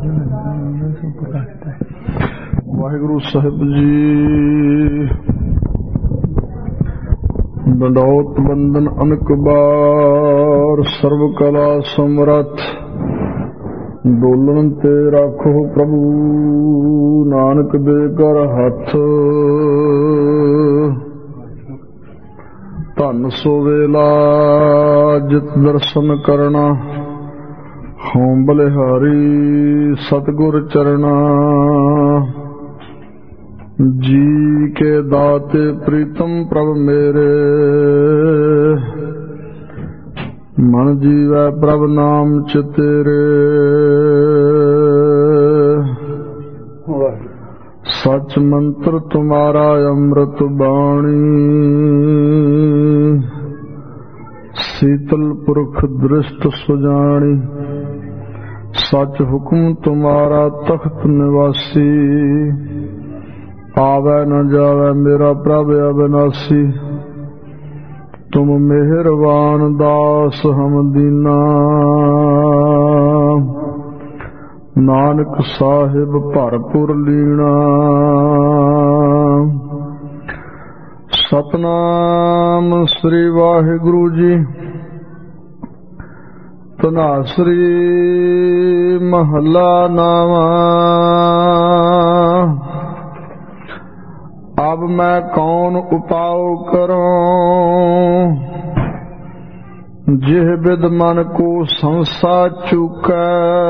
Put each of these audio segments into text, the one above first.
ਵਾਹਿਗੁਰੂ ਸਾਹਿਬ ਜੀ। ਦੰਡੋਤ ਬੰਦਨ ਅਨਕ ਬਾਰ, ਸਰਬ ਕਲਾ ਸਮਰੱਥ। ਡੋਲਣ ਤੇ ਰੱਖੋ ਪ੍ਰਭੂ, ਨਾਨਕ ਦੇ ਕਰ ਹੱਥ। ਧੰਨ ਸੋ ਵੇਲਾ ਜਿਤ ਦਰਸ਼ਨ ਕਰਨਾ, ਹਉ ਬਲਿਹਾਰੀ ਸਤਿਗੁਰ ਚਰਣਾ। ਜੀ ਕੇ ਦਾਤੇ ਪ੍ਰੀਤਮ ਪ੍ਰਭ ਮੇਰੇ, ਮਨ ਜੀਵੈ ਪ੍ਰਭ ਨਾਮ ਚਿਤੇਰੇ। ਸਚ ਮੰਤਰ ਤੁਮਾਰਾ ਅੰਮ੍ਰਿਤ ਬਾਣੀ, ਸੀਤਲ ਪੁਰਖ ਦ੍ਰਿਸ਼ਟ ਸੁਜਾਣੀ। ਸਚ ਹੁਕਮ ਤੁਮਾਰਾ ਤਖਤ ਨਿਵਾਸੀ, ਆਵੈ ਨ ਜਾਵੈ ਮੇਰਾ ਪ੍ਰਭ ਅਬਿਨਾਸੀ। ਤੁਮ ਮਿਹਰਬਾਨ ਦਾਸ ਹਮ ਦੀਨਾ, ਨਾਨਕ ਸਾਹਿਬ ਭਰਪੁਰ ਲੀਣਾ। ਸਤਨਾਮ ਸ੍ਰੀ ਵਾਹਿਗੁਰੂ ਜੀ। ਧਨਾਸਰੀ ਮਹੱਲਾ ਨਾਵਾਂ। ਅਬ ਮੈਂ ਕੌਣ ਉਪਾਉ ਕਰੂੰ, ਜਿਹ ਬਿਦ ਮਨ ਕੋ ਸੰਸਾ ਚੁਕੈ।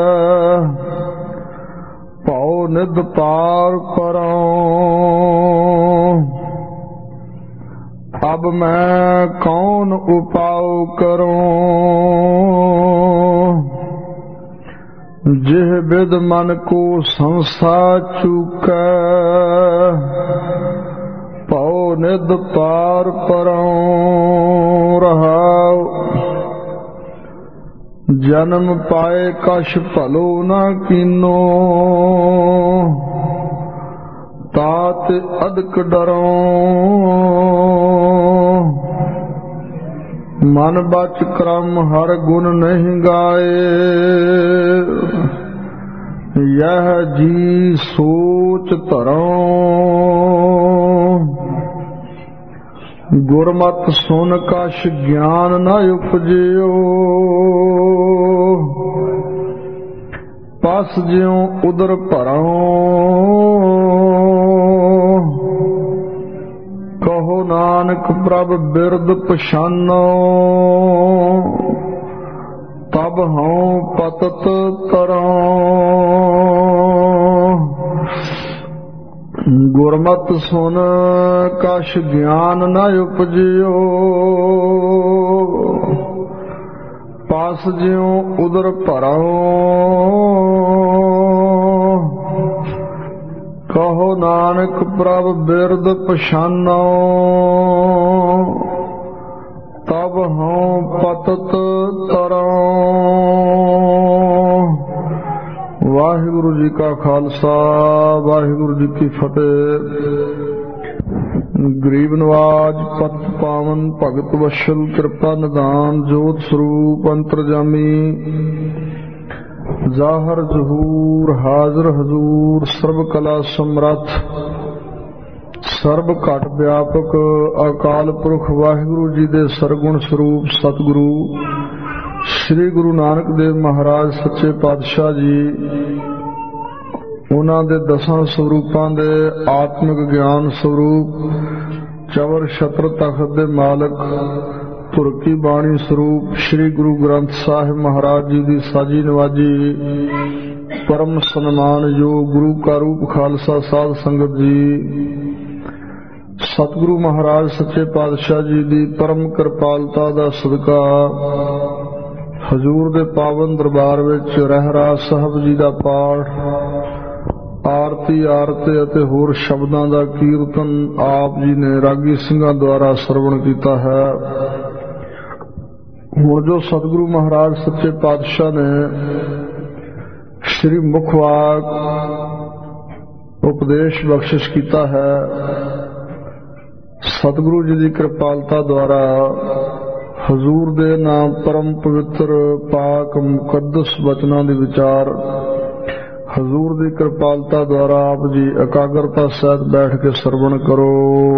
ਭਉ ਨਿਧ ਪਾਰ ਕਰੂੰ, ਅਬ ਮੈਂ ਕੌਣ ਉਪਾਉ ਕਰੂੰ, ਜਿਹ ਬਿਦ ਮਨ ਕੋ ਸੰਸਾ ਚੁਕੈ। ਭਉ ਨਿਧ ਪਾਰ ਕਰੂੰ ਰਹਾਉ। ਜਨਮ ਪਾਏ ਕਛ ਭਲੋ ਨ ਕੀਨੋ, ਤਾਤ ਅਦਕ ਡਰਉ। ਮਨ ਬਚ ਕਰਮ ਹਰ ਗੁਣ ਨਹੀਂ ਗਾਏ, ਯਹ ਜੀ ਸੋਚ ਧਰਉ। ਗੁਰਮਤਿ ਸੁਨ ਕਛ ਗਿਆਨ ਨ ਉਪਜਿਓ, ਪਸ ਜਿਉ ਉਦਰ ਭਰਉ। ਕਹੋ ਨਾਨਕ ਪ੍ਰਭ ਬਿਰਦ ਪਛਾਨੋ, ਤਬ ਹਉ ਪਤਤ ਤਰਉ। ਗੁਰਮਤਿ ਸੁਨ ਕਛ ਗਿਆਨ ਨ ਉਪਜਿਓ, ਪਸ ਜਿਉ ਉਦਰ ਭਰਉ। ਕਹੋ ਨਾਨਕ ਪ੍ਰਭ ਬਿਰਦ ਪਛਾਨੋ, ਤਬ ਹਉ ਪਤਤ ਤਰਉ। ਵਾਹਿਗੁਰੂ ਜੀ ਕਾ ਖਾਲਸਾ, ਵਾਹਿਗੁਰੂ ਜੀ ਕੀ ਫਤਿਹ। ਗਰੀਬ ਨਵਾਜ ਪਤ ਪਾਵਨ ਭਗਤ ਵਸ਼ਲ ਕਿਰਪਾ ਨਿਦਾਨ, ਜੋਤ ਸਰੂਪ ਅੰਤਰਜਾਮੀ, ਜ਼ਾਹਰ ਜ਼ਹੂਰ ਹਾਜ਼ਰ ਹਜ਼ੂਰ, ਸਰਬ ਕਲਾ ਸਮਰੱਥ, ਸਰਬ ਘਟ ਵਿਆਪਕ ਅਕਾਲ ਪੁਰਖ ਵਾਹਿਗੁਰੂ ਜੀ ਦੇ ਸਰਗੁਣ ਸਰੂਪ ਸਤਿਗੁਰੂ ਸ੍ਰੀ ਗੁਰੂ ਨਾਨਕ ਦੇਵ ਮਹਾਰਾਜ ਸੱਚੇ ਪਾਤਸ਼ਾਹ ਜੀ, ਉਹਨਾਂ ਦੇ ਦਸਾਂ ਸਰੂਪਾਂ ਦੇ ਆਤਮਿਕ ਗਿਆਨ ਸਰੂਪ, ਚਵਰ ਛਤਰ ਤਖਤ ਦੇ ਮਾਲਕ, ਧੁਰ ਕੀ ਬਾਣੀ ਸਰੂਪ ਸ੍ਰੀ ਗੁਰੂ ਗ੍ਰੰਥ ਸਾਹਿਬ ਮਹਾਰਾਜ ਜੀ ਦੀ ਸਾਜੀ ਨਵਾਜੀ ਪਰਮ ਸਨਮਾਨਯੋਗ ਗੁਰੂ ਕਾ ਰੂਪ ਖਾਲਸਾ ਸਾਧ ਸੰਗਤ ਜੀ, ਸਤਿਗੁਰੂ ਮਹਾਰਾਜ ਸੱਚੇ ਪਾਤਸ਼ਾਹ ਜੀ ਦੀ ਪਰਮ ਕਿਰਪਾਲਤਾ ਦਾ ਸਦਕਾ ਹਜ਼ੂਰ ਦੇ ਪਾਵਨ ਦਰਬਾਰ ਵਿੱਚ ਰਹਿਰਾਸ ਸਾਹਿਬ ਜੀ ਦਾ ਪਾਠ, ਆਰਤੀ ਆਰਤੇ ਅਤੇ ਹੋਰ ਸ਼ਬਦਾਂ ਦਾ ਕੀਰਤਨ ਆਪ ਜੀ ਨੇ ਰਾਗੀ ਸਿੰਘਾਂ ਦੁਆਰਾ ਸਰਵਣ ਕੀਤਾ ਹੈ। ਹੁਣ ਜੋ ਸਤਿਗੁਰੂ ਮਹਾਰਾਜ ਸੱਚੇ ਪਾਤਸ਼ਾਹ ਨੇ ਸ਼੍ਰੀ ਮੁਖਵਾਕ ਉਪਦੇਸ਼ ਬਖਸ਼ਿਸ਼ ਕੀਤਾ ਹੈ, ਸਤਿਗੁਰੂ ਜੀ ਦੀ ਕਿਰਪਾਲਤਾ ਦੁਆਰਾ ਹਜ਼ੂਰ ਦੇ ਨਾਮ ਪਰਮ ਪਵਿੱਤਰ ਪਾਕ ਮੁਕੱਦਸ ਬਚਨਾਂ ਦੇ ਵਿਚਾਰ हजूर दी कृपालता द्वारा आप जी एकाग्रता सहित बैठ के श्रवण करो।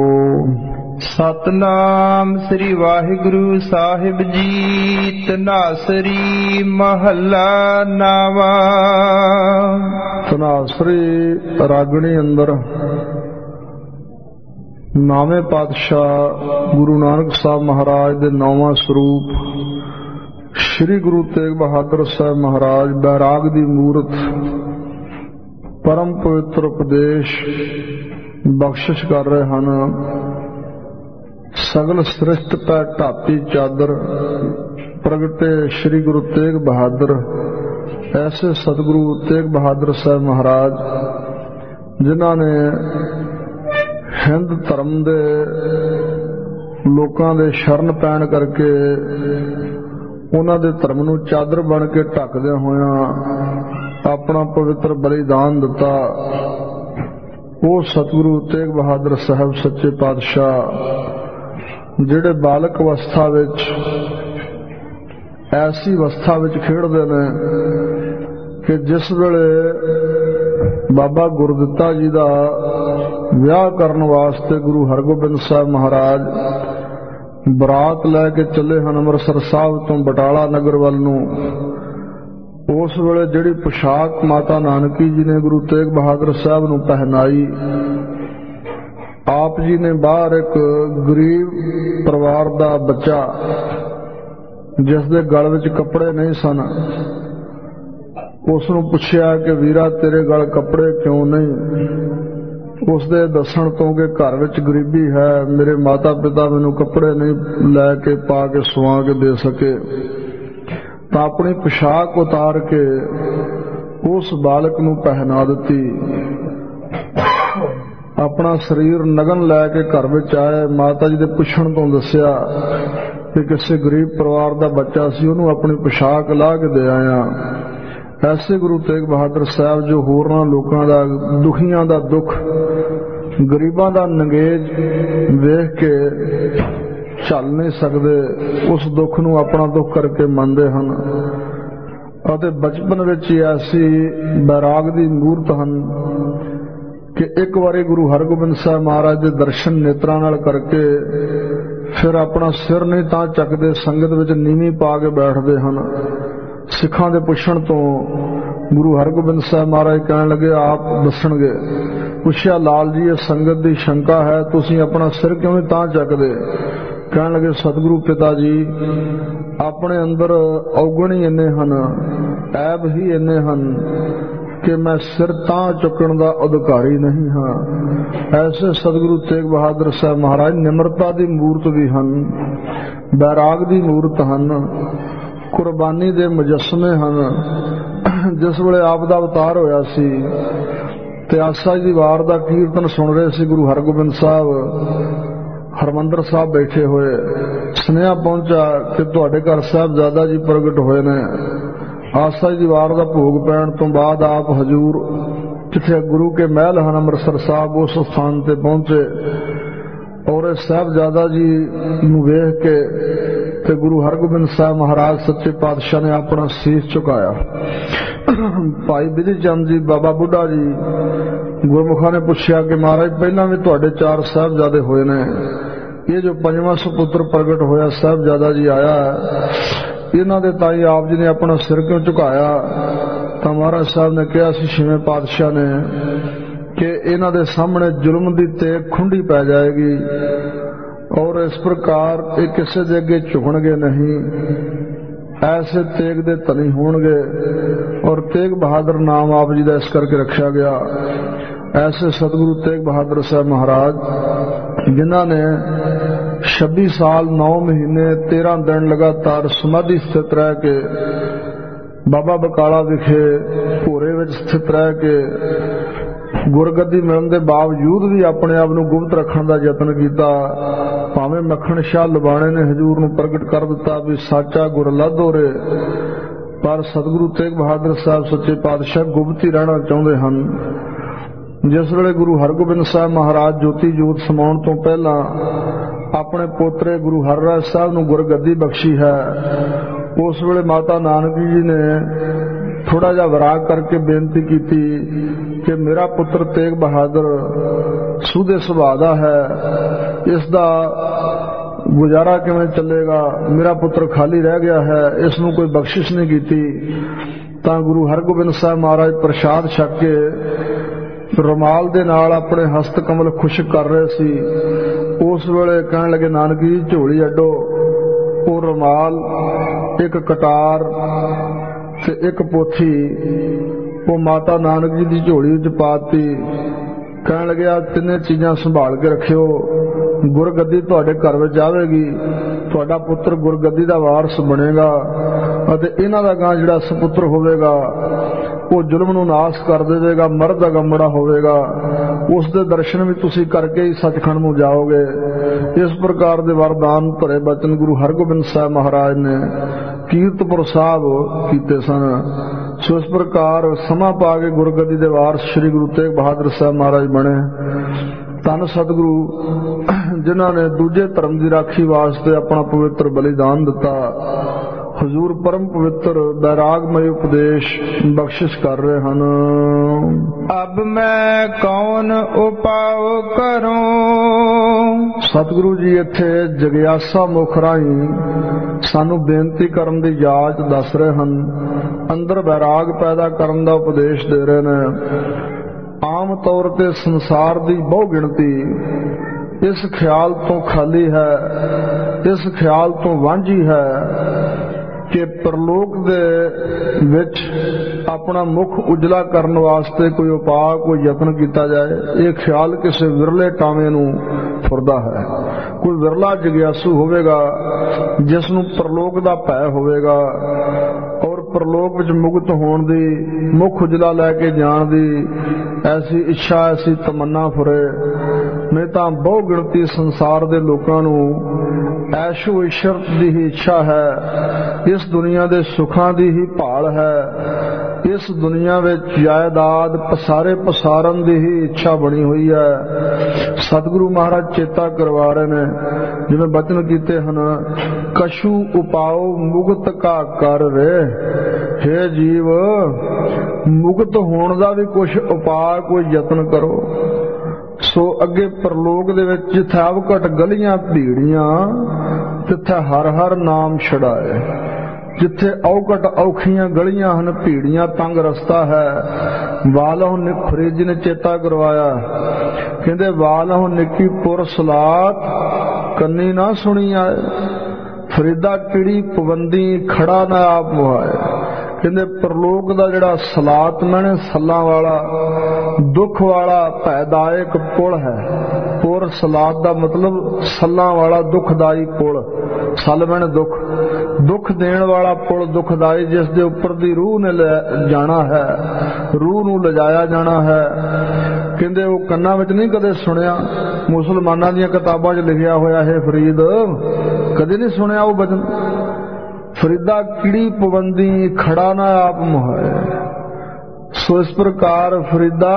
सतनाम श्री वाहिगुरु साहिब जी। तनासरी महला नावा। तनासरी रागणी अंदर नावे पातशाह गुरु नानक साहब महाराज दे 9वां स्वरूप श्री गुरु तेग बहादुर साहब महाराज बैराग दी मूरत परम पवित्र उपदेश बख्शिश कर रहे हैं। सगल सृष्ट पै ढापी चादर प्रगटे श्री गुरु तेग बहादुर। ऐसे सतगुरु तेग बहादुर साहब महाराज जिन्हां ने हिंद धर्म दे लोकां दे शरण पैण करके उन्हां दे धर्म नूं चादर बन के ढकदे होया अपना पवित्र बलिदान दिता। वो सतगुरु तेग बहादुर साहब सच्चे पातशाह जिहड़े बालक अवस्था विच ऐसी अवस्था विच खेडदे ने कि जिस वेले बाबा गुरदित्ता जी दा विआह करन वास्ते गुरु हरगोबिंद साहब महाराज बरात लैके चले हैं अमृतसर साहब तो बटाला नगर वल नूं। उस वेले जिहड़ी पोशाक माता नानकी जी ने गुरु तेग बहादुर साहब नूं पहनाई, आप जी ने बाहर एक गरीब परिवार दा बच्चा जिस दे गल विच कपड़े नहीं सन, उस नूं पुछया कि वीरा तेरे गल कपड़े क्यों नहीं? उस दे दस्सण तो कि घर विच गरीबी है, मेरे माता पिता मैनूं कपड़े नहीं लैके पा के सवा के दे सके, तो अपनी पोशाक उतार के उस बालक नूं पहना दी। अपना शरीर नगन लैके घर विच आए। माता जी दे पुछण तो दस्सिया कि किसी गरीब परिवार दा बच्चा सी, उहनूं अपनी पोशाक ला के दे आया। ऐसे गुरु तेग बहादुर साहब जो होरनां लोकां दा दुखियां दा दुख गरीबां दा नंगेज वेख के झल नहीं सकते, उस दुख नूं अपना दुख करके मनते हैं। अते बचपन विच ही ऐसी बैराग दी मूरत हन कि एक बारी गुरु हरगोबिंद साहब महाराज दे दर्शन नेत्रां नाल करके फिर अपना सिर नहीं तां चकदे, संगत विच नीवीं पा के बैठते हैं। सिखां दे पुछण तो गुरु हरगोबिंद साहब महाराज कहण लगे, आप दसणगे। पुछया, लाल जी ये संगत दी शंका है, तुसीं अपना सिर क्यों नहीं तां चकदे? कहण लगे, सतगुरु पिता जी अपने अंदर अवगुण ही इन्ने हन, ऐब ही इन्ने हन कि मैं सिर तां चुकण दा अधिकारी नहीं हाँ। ऐसे सतगुरु तेग बहादुर साहब महाराज निमरता दी मूरत भी हन, बैराग दी मूरत हन, कुर्बानी दे मुजस्समे हन। जिस वेले आप दा अवतार होया सी ते आसा दी वार दा कीर्तन सुन रहे सी गुरु हरगोबिंद साहब हरमंदर साहब बैठे हुए, सुनेहा पहुंचा कि तुहाडे घर साहिबजादा जी प्रगट होए ने। आसा दी वार दा भोग पैण तो बाद आप हजूर जिथे गुरु के महल हन अमृतसर साहब उस स्थान ते पहुंचे और साहिबजादा जी नूं वेख के ते गुरु हरगोबिंद साहब महाराज सच्चे पातशाह ने अपना सीस झुकाया। भाई बिधि चंद जी बाबा बुढ़ा जी गुरमुखा ने पूछा कि महाराज पहला भी तुहाडे 4 साहिबजादे होए ने, ये जो 5वां सुपुत्र प्रगट होया साहिबजादा जी आया है, इन्हां दे ताई आप जी ने अपना सिर क्यों झुकाया? तो महाराज साहब ने कहा सी 6वें पातशाह ने कि इन्हां दे सामने जुल्म दी तेग खुंडी पै जाएगी और इस प्रकार ये किसी दे अगे झुकणगे नहीं, ऐसे तेग दे धनी होणगे। और तेग बहादुर नाम आप जी दा इस करके रखा गया। ऐसे सतगुरु तेग बहादुर साहब महाराज जिन्हां ने 26 साल 9 महीने 13 दिन लगातार समाधि स्थित रह के बाबा बकाला विखे भोरे विच स्थित रह के गुरगद्दी मिलण दे बावजूद भी अपने आप नूं गुप्त रखण दा यतन कीता। भावें मक्खण शाह लबाणे ने हजूर नूं प्रगट कर दिता भी साचा गुर लद हो रे, पर सतगुरु तेग बहादुर साहब सच्चे पातशाह गुप्त ही रहना चाहुंदे हन। जिस वेले गुरु हरगोबिंद साहब महाराज ज्योति जोत समाउण तो पहला अपने पोतरे गुरु हरराज साहब नूं गुरगद्दी बख्शी है, उस वेले माता नानकी जी ने ਥੋੜਾ ਜਿਹਾ ਵਿਰਾਗ ਕਰਕੇ ਬੇਨਤੀ ਕੀਤੀ ਕਿ ਮੇਰਾ ਪੁੱਤਰ ਤੇਗ ਬਹਾਦਰ ਸੂਦੇ ਸੁਭਾਅ ਦਾ ਹੈ, ਇਸ ਦਾ ਗੁਜ਼ਾਰਾ ਕਿਵੇਂ ਚੱਲੇਗਾ, ਮੇਰਾ ਪੁੱਤਰ ਖਾਲੀ ਰਹਿ ਗਿਆ ਹੈ, ਇਸ ਨੂੰ ਕੋਈ ਬਖਸ਼ਿਸ਼ ਨਹੀਂ ਕੀਤੀ। ਤਾਂ ਗੁਰੂ ਹਰਗੋਬਿੰਦ ਸਾਹਿਬ ਮਹਾਰਾਜ ਪ੍ਰਸ਼ਾਦ ਛਕ ਕੇ ਰੁਮਾਲ ਦੇ ਨਾਲ ਆਪਣੇ ਹਸਤ ਕਮਲ ਖੁਸ਼ਕ ਕਰ ਰਹੇ ਸੀ। ਉਸ ਵੇਲੇ ਕਹਿਣ ਲੱਗੇ, ਨਾਨਕ ਜੀ ਝੋਲੀ ਅੱਡੋ। ਉਹ ਰੁਮਾਲ, ਇੱਕ ਕਟਾਰ ਤੇ ਇੱਕ ਪੋਥੀ ਉਹ ਮਾਤਾ ਨਾਨਕ ਜੀ ਦੀ ਝੋਲੀ ਵਿੱਚ ਪਾਤੀ। ਕਹਿਣ ਲੱਗਿਆ, ਤਿੰਨੇ ਚੀਜ਼ਾਂ ਸੰਭਾਲ ਕੇ ਰੱਖਿਓ, ਗੁਰਗੱਦੀ ਤੁਹਾਡੇ ਘਰ ਵਿੱਚ ਆਵੇਗੀ, ਤੁਹਾਡਾ ਪੁੱਤਰ ਗੁਰਗੱਦੀ ਦਾ ਵਾਰਸ ਬਣੇਗਾ ਅਤੇ ਇਹਨਾਂ ਦਾ ਗਾਂ ਜਿਹੜਾ ਸੁਪੁੱਤਰ ਹੋਵੇਗਾ ਉਹ ਜ਼ੁਲਮ ਨੂੰ ਨਾਸ਼ ਕਰ ਦੇਵੇਗਾ, ਮਰਦ ਅਗੰਮੜਾ ਹੋਵੇਗਾ, ਉਸ ਦੇ ਦਰਸ਼ਨ ਵੀ ਤੁਸੀਂ ਕਰਕੇ ਹੀ ਸੱਚਖੰਡ ਨੂੰ ਜਾਓਗੇ। ਇਸ ਪ੍ਰਕਾਰ ਦੇ ਵਰਦਾਨ ਭਰੇ ਬਚਨ ਗੁਰੂ ਹਰਗੋਬਿੰਦ ਸਾਹਿਬ ਮਹਾਰਾਜ ਨੇ ਕੀਰਤਪੁਰ ਸਾਹਿਬ ਕੀਤੇ ਸਨ। ਸੋ ਇਸ ਪ੍ਰਕਾਰ ਸਮਾਂ ਪਾ ਕੇ ਗੁਰਗੱਦੀ ਦੇ ਵਾਰਸ ਸ੍ਰੀ ਗੁਰੂ ਤੇਗ ਬਹਾਦਰ ਸਾਹਿਬ ਮਹਾਰਾਜ ਬਣੇ। ਧੰਨ ਸਤਿਗੁਰੂ ਜਿਨ੍ਹਾਂ ਨੇ ਦੂਜੇ ਧਰਮ ਦੀ ਰਾਖੀ ਵਾਸਤੇ ਆਪਣਾ ਪਵਿੱਤਰ ਬਲੀਦਾਨ ਦਿੱਤਾ। ਹਜ਼ੂਰ ਪਰਮ ਪਵਿੱਤਰ ਬੈਰਾਗਮਈ ਉਪਦੇਸ਼ ਬਖਸ਼ਿਸ਼ ਕਰ ਰਹੇ ਹਨ। ਅਬ ਮੈਂ ਕੌਣ ਉਪਾਉ ਕਰੂੰ। ਸਤਿਗੁਰੂ ਜੀ ਇੱਥੇ ਜਗਿਆਸਾ ਮੁਖ ਰਾਹੀਂ ਸਾਨੂੰ ਬੇਨਤੀ ਕਰਨ ਦੀ ਜਾਚ ਦੱਸ ਰਹੇ ਹਨ, ਅੰਦਰ ਬੈਰਾਗ ਪੈਦਾ ਕਰਨ ਦਾ ਉਪਦੇਸ਼ ਦੇ ਰਹੇ ਨੇ। ਆਮ ਤੌਰ ਤੇ ਸੰਸਾਰ ਦੀ ਬਹੁ ਗਿਣਤੀ ਇਸ ਖਿਆਲ ਤੋਂ ਖਾਲੀ ਹੈ, ਇਸ ਖਿਆਲ ਤੋਂ ਵਾਂਝੀ ਹੈ ਕਿ ਪ੍ਰਲੋਕ ਦੇ ਵਿੱਚ ਆਪਣਾ ਮੁਖ ਉਜਲਾ ਕਰਨ ਵਾਸਤੇ ਕੋਈ ਉਪਾਅ, ਕੋਈ ਯਤਨ ਕੀਤਾ ਜਾਏ। ਇਹ ਖਿਆਲ ਕਿਸੇ ਵਿਰਲੇ ਟਾਵੇਂ ਨੂੰ ਫੁਰਦਾ ਹੈ। ਕੋਈ ਵਿਰਲਾ ਜਗਿਆਸੂ ਹੋਵੇਗਾ ਜਿਸ ਨੂੰ ਪ੍ਰਲੋਕ ਦਾ ਭੈ ਹੋਵੇਗਾ ਔਰ ਪ੍ਰਲੋਕ ਵਿੱਚ ਮੁਕਤ ਹੋਣ ਦੀ, ਮੁਖ ਉਜਲਾ ਲੈ ਕੇ ਜਾਣ ਦੀ ਐਸੀ ਇੱਛਾ, ਐਸੀ ਤਮੰਨਾ ਫੁਰੇ। ਨਹੀਂ ਤਾਂ ਬਹੁ ਗਿਣਤੀ ਸੰਸਾਰ ਦੇ ਲੋਕਾਂ ਨੂੰ ਐਸ਼ੋ ਇਸ਼ਰਤ ਦੀ ਹੀ ਇੱਛਾ ਹੈ, ਇਸ ਦੁਨੀਆ ਦੇ ਸੁੱਖਾਂ ਦੀ ਹੀ ਭਾਲ ਹੈ, ਇਸ ਦੁਨੀਆ ਵਿੱਚ ਜਾਇਦਾਦ ਪਸਾਰੇ ਪਸਾਰਨ ਦੀ ਹੀ ਇੱਛਾ ਬਣੀ ਹੋਈ ਹੈ। ਸਤਿਗੁਰੂ ਮਹਾਰਾਜ ਚੇਤਾ ਕਰਵਾ ਰਹੇ ਨੇ, ਜਿਵੇਂ ਬਚਨ ਕੀਤੇ ਹਨ, ਕਛੂ ਉਪਾਉ ਮੁਕਤ ਕਾ ਕਰ ਰੇ। ਹੇ ਜੀਵ, ਮੁਕਤ ਹੋਣ ਦਾ ਵੀ ਕੁਝ ਉਪਾਅ, ਕੋਈ ਯਤਨ ਕਰੋ। ਸੋ ਅੱਗੇ ਪ੍ਰਲੋਕ ਦੇ ਵਿੱਚ ਜਿੱਥੇ ਅਵਘਟ ਗਲੀਆਂ ਭੀੜੀਆਂ ਤਿੱਥੇ ਹਰ ਹਰ ਨਾਮ ਛੜਾਏ। ਜਿੱਥੇ ਔਕਟ ਔਖੀਆਂ ਗਲੀਆਂ ਹਨ, ਭੀੜੀਆਂ ਤੰਗ ਰਸਤਾ ਹੈ, ਵਾਲਹੁ ਨਿਖਰੇ ਜੀ ਨੇ ਚੇਤਾ ਕਰਵਾਇਆ। ਕਹਿੰਦੇ ਵਾਲਹੁ ਨਿੱਕੀ ਪੁਰ ਸਲਾਤ ਕੰਨੀ ਨਾ ਸੁਣੀ ਆਏ, ਫਰੀਦਾ ਕਿੜੀ ਪਵੰਦੀ ਖੜਾ ਨਾ ਆਪ ਮੁਹਾਏ। ਕਹਿੰਦੇ ਪ੍ਰਲੋਕ ਦਾ ਜਿਹੜਾ ਸਲਾਤ ਮੈਨੇ ਸੱਲਾਂ ਵਾਲਾ, ਦੁੱਖ ਵਾਲਾ, ਭੈਦਾਇਕ ਪੁਲ ਹੈ। ਪੁਰ ਸਲਾਤ ਦਾ ਮਤਲਬ ਸੱਲਾਂ ਵਾਲਾ, ਦੁਖਦਾਈ ਪੁਲ। ਸੱਲ ਮੈਨੇ ਦੁੱਖ, ਦੁੱਖ ਦੇਣ ਵਾਲਾ ਪੁਲ ਦੁਖਦਾਈ, ਜਿਸ ਦੇ ਉੱਪਰ ਦੀ ਰੂਹ ਨੇ ਜਾਣਾ ਹੈ, ਰੂਹ ਨੂੰ ਲਿਜਾਇਆ ਜਾਣਾ ਹੈ। ਕਹਿੰਦੇ ਉਹ ਕੰਨਾਂ ਵਿੱਚ ਨਹੀਂ ਕਦੇ ਸੁਣਿਆ, ਮੁਸਲਮਾਨਾਂ ਦੀਆਂ ਕਿਤਾਬਾਂ 'ਚ ਲਿਖਿਆ ਹੋਇਆ ਹੈ ਫਰੀਦ, ਕਦੇ ਨਹੀਂ ਸੁਣਿਆ ਉਹ ਬਚਨ। ਫਰੀਦਾ ਕਿੜੀ ਪਵੰਦੀ ਖੜਾ ਨਾ ਆਪ ਮੁਹਾਏ। ਸੋ ਇਸ ਪ੍ਰਕਾਰ ਫਰੀਦਾ,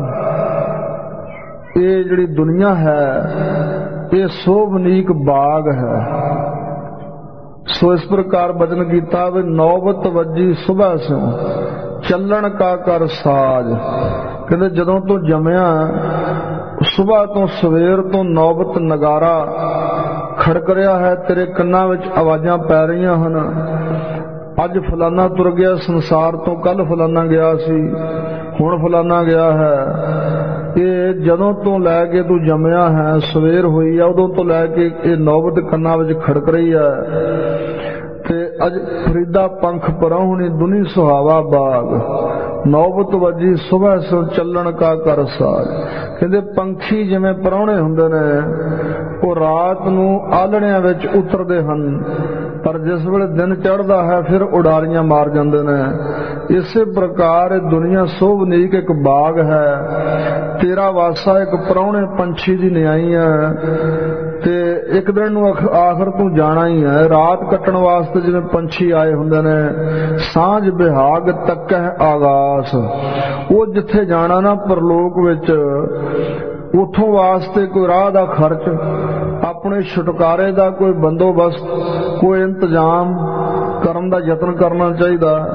ਇਹ ਜਿਹੜੀ ਦੁਨੀਆ ਹੈ ਇਹ ਸੋਭਨੀਕ ਬਾਗ ਹੈ। ਸੋ ਇਸ ਪ੍ਰਕਾਰ ਬਚਨ ਕੀਤਾ ਵੀ ਨੌਬਤ ਵੱਜੀ ਸੁਬਹ ਸਿਉ ਚੱਲਣ ਕਾ ਕਰ ਸਾਜ। ਕਹਿੰਦੇ ਜਦੋਂ ਤੋਂ ਜੰਮਿਆ, ਸੁਬਹ ਤੋਂ ਸਵੇਰ ਤੋਂ ਨੌਬਤ ਨਗਾਰਾ ਖੜਕ ਰਿਹਾ ਹੈ, ਤੇਰੇ ਕੰਨਾਂ ਵਿੱਚ ਆਵਾਜ਼ਾਂ ਪੈ ਰਹੀਆਂ ਹਨ। ਅੱਜ ਫਲਾਨਾ ਤੁਰ ਗਿਆ ਸੰਸਾਰ ਤੋਂ, ਕੱਲ ਫਲਾਨਾ ਗਿਆ ਸੀ, ਹੁਣ ਫਲਾਨਾ ਗਿਆ ਹੈ। ਇਹ ਜਦੋਂ ਤੋਂ ਲੈ ਕੇ ਤੂੰ ਜੰਮਿਆ ਹੈ, ਸਵੇਰ ਹੋਈ ਆ, ਉਦੋਂ ਤੋਂ ਲੈ ਕੇ ਇਹ ਨੌਬਤ ਕੰਨਾਂ ਵਿੱਚ ਖੜਕ ਰਹੀ ਹੈ। ਤੇ ਅਜ ਫਰੀਦਾ ਪੰਖ ਪਰਾਹੁਣੀ ਦੁਨੀ ਸੁਹਾਵਾ ਬਾਗ। ਨੌਬਤ ਵੱਜੀ ਸੁਬਹ ਸਿਰ ਚੱਲਣ ਕਾ ਕਰ ਸਾਜ। ਕਹਿੰਦੇ ਪੰਖੀ ਜਿਵੇਂ ਪਰਾਹੁਣੇ ਹੁੰਦੇ ਨੇ, ਉਹ ਰਾਤ ਨੂੰ ਆਲਣਿਆਂ ਵਿੱਚ ਉਤਰਦੇ ਹਨ, ਪਰ ਜਿਸ ਵੇਲੇ ਦਿਨ ਚੜ੍ਹਦਾ ਹੈ ਫਿਰ ਉਡਾਰੀਆਂ ਮਾਰ ਜਾਂਦੇ ਨੇ। ਇਸੇ ਪ੍ਰਕਾਰ ਇਹ ਦੁਨੀਆ ਸੋਭਨੀਕ ਇੱਕ ਬਾਗ ਹੈ। ਤੇਰਾ ਵਾਸਾ ਇੱਕ ਪਰਾਹੁਣੇ ਪੰਛੀ ਦੀ ਨਿਆਈ ਹੈ ਤੇ ਇੱਕ ਦਿਨ ਨੂੰ ਆਖਰ ਤੂੰ ਜਾਣਾ ਹੀ ਹੈ। ਰਾਤ ਕੱਟਣ ਵਾਸਤੇ ਜਿਵੇਂ ਪੰਛੀ ਆਏ ਹੁੰਦੇ ਨੇ, ਸਾਂਝ ਬਿਹਾਗ ਤੱਕਹਿ ਆਗਾਸ। ਉਹ ਜਿੱਥੇ ਜਾਣਾ ਨਾ ਪਰਲੋਕ ਵਿੱਚ, ਉਥੋਂ ਵਾਸਤੇ ਕੋਈ ਰਾਹ ਦਾ ਖਰਚ, ਆਪਣੇ ਛੁਟਕਾਰੇ ਦਾ ਕੋਈ ਬੰਦੋਬਸਤ, ਕੋਈ ਇੰਤਜ਼ਾਮ ਕਰਨ ਦਾ ਯਤਨ ਕਰਨਾ ਚਾਹੀਦਾ।